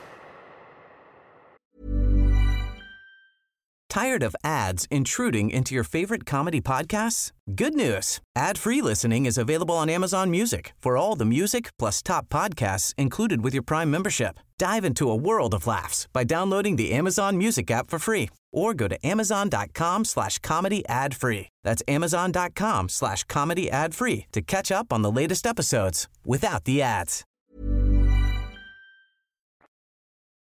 Tired of ads intruding into your favorite comedy podcasts? Good news. Ad-free listening is available on Amazon Music for all the music plus top podcasts included with your Prime membership. Dive into a world of laughs by downloading the Amazon Music app for free or go to amazon.com slash comedy ad free. That's amazon.com slash comedy ad free to catch up on the latest episodes without the ads.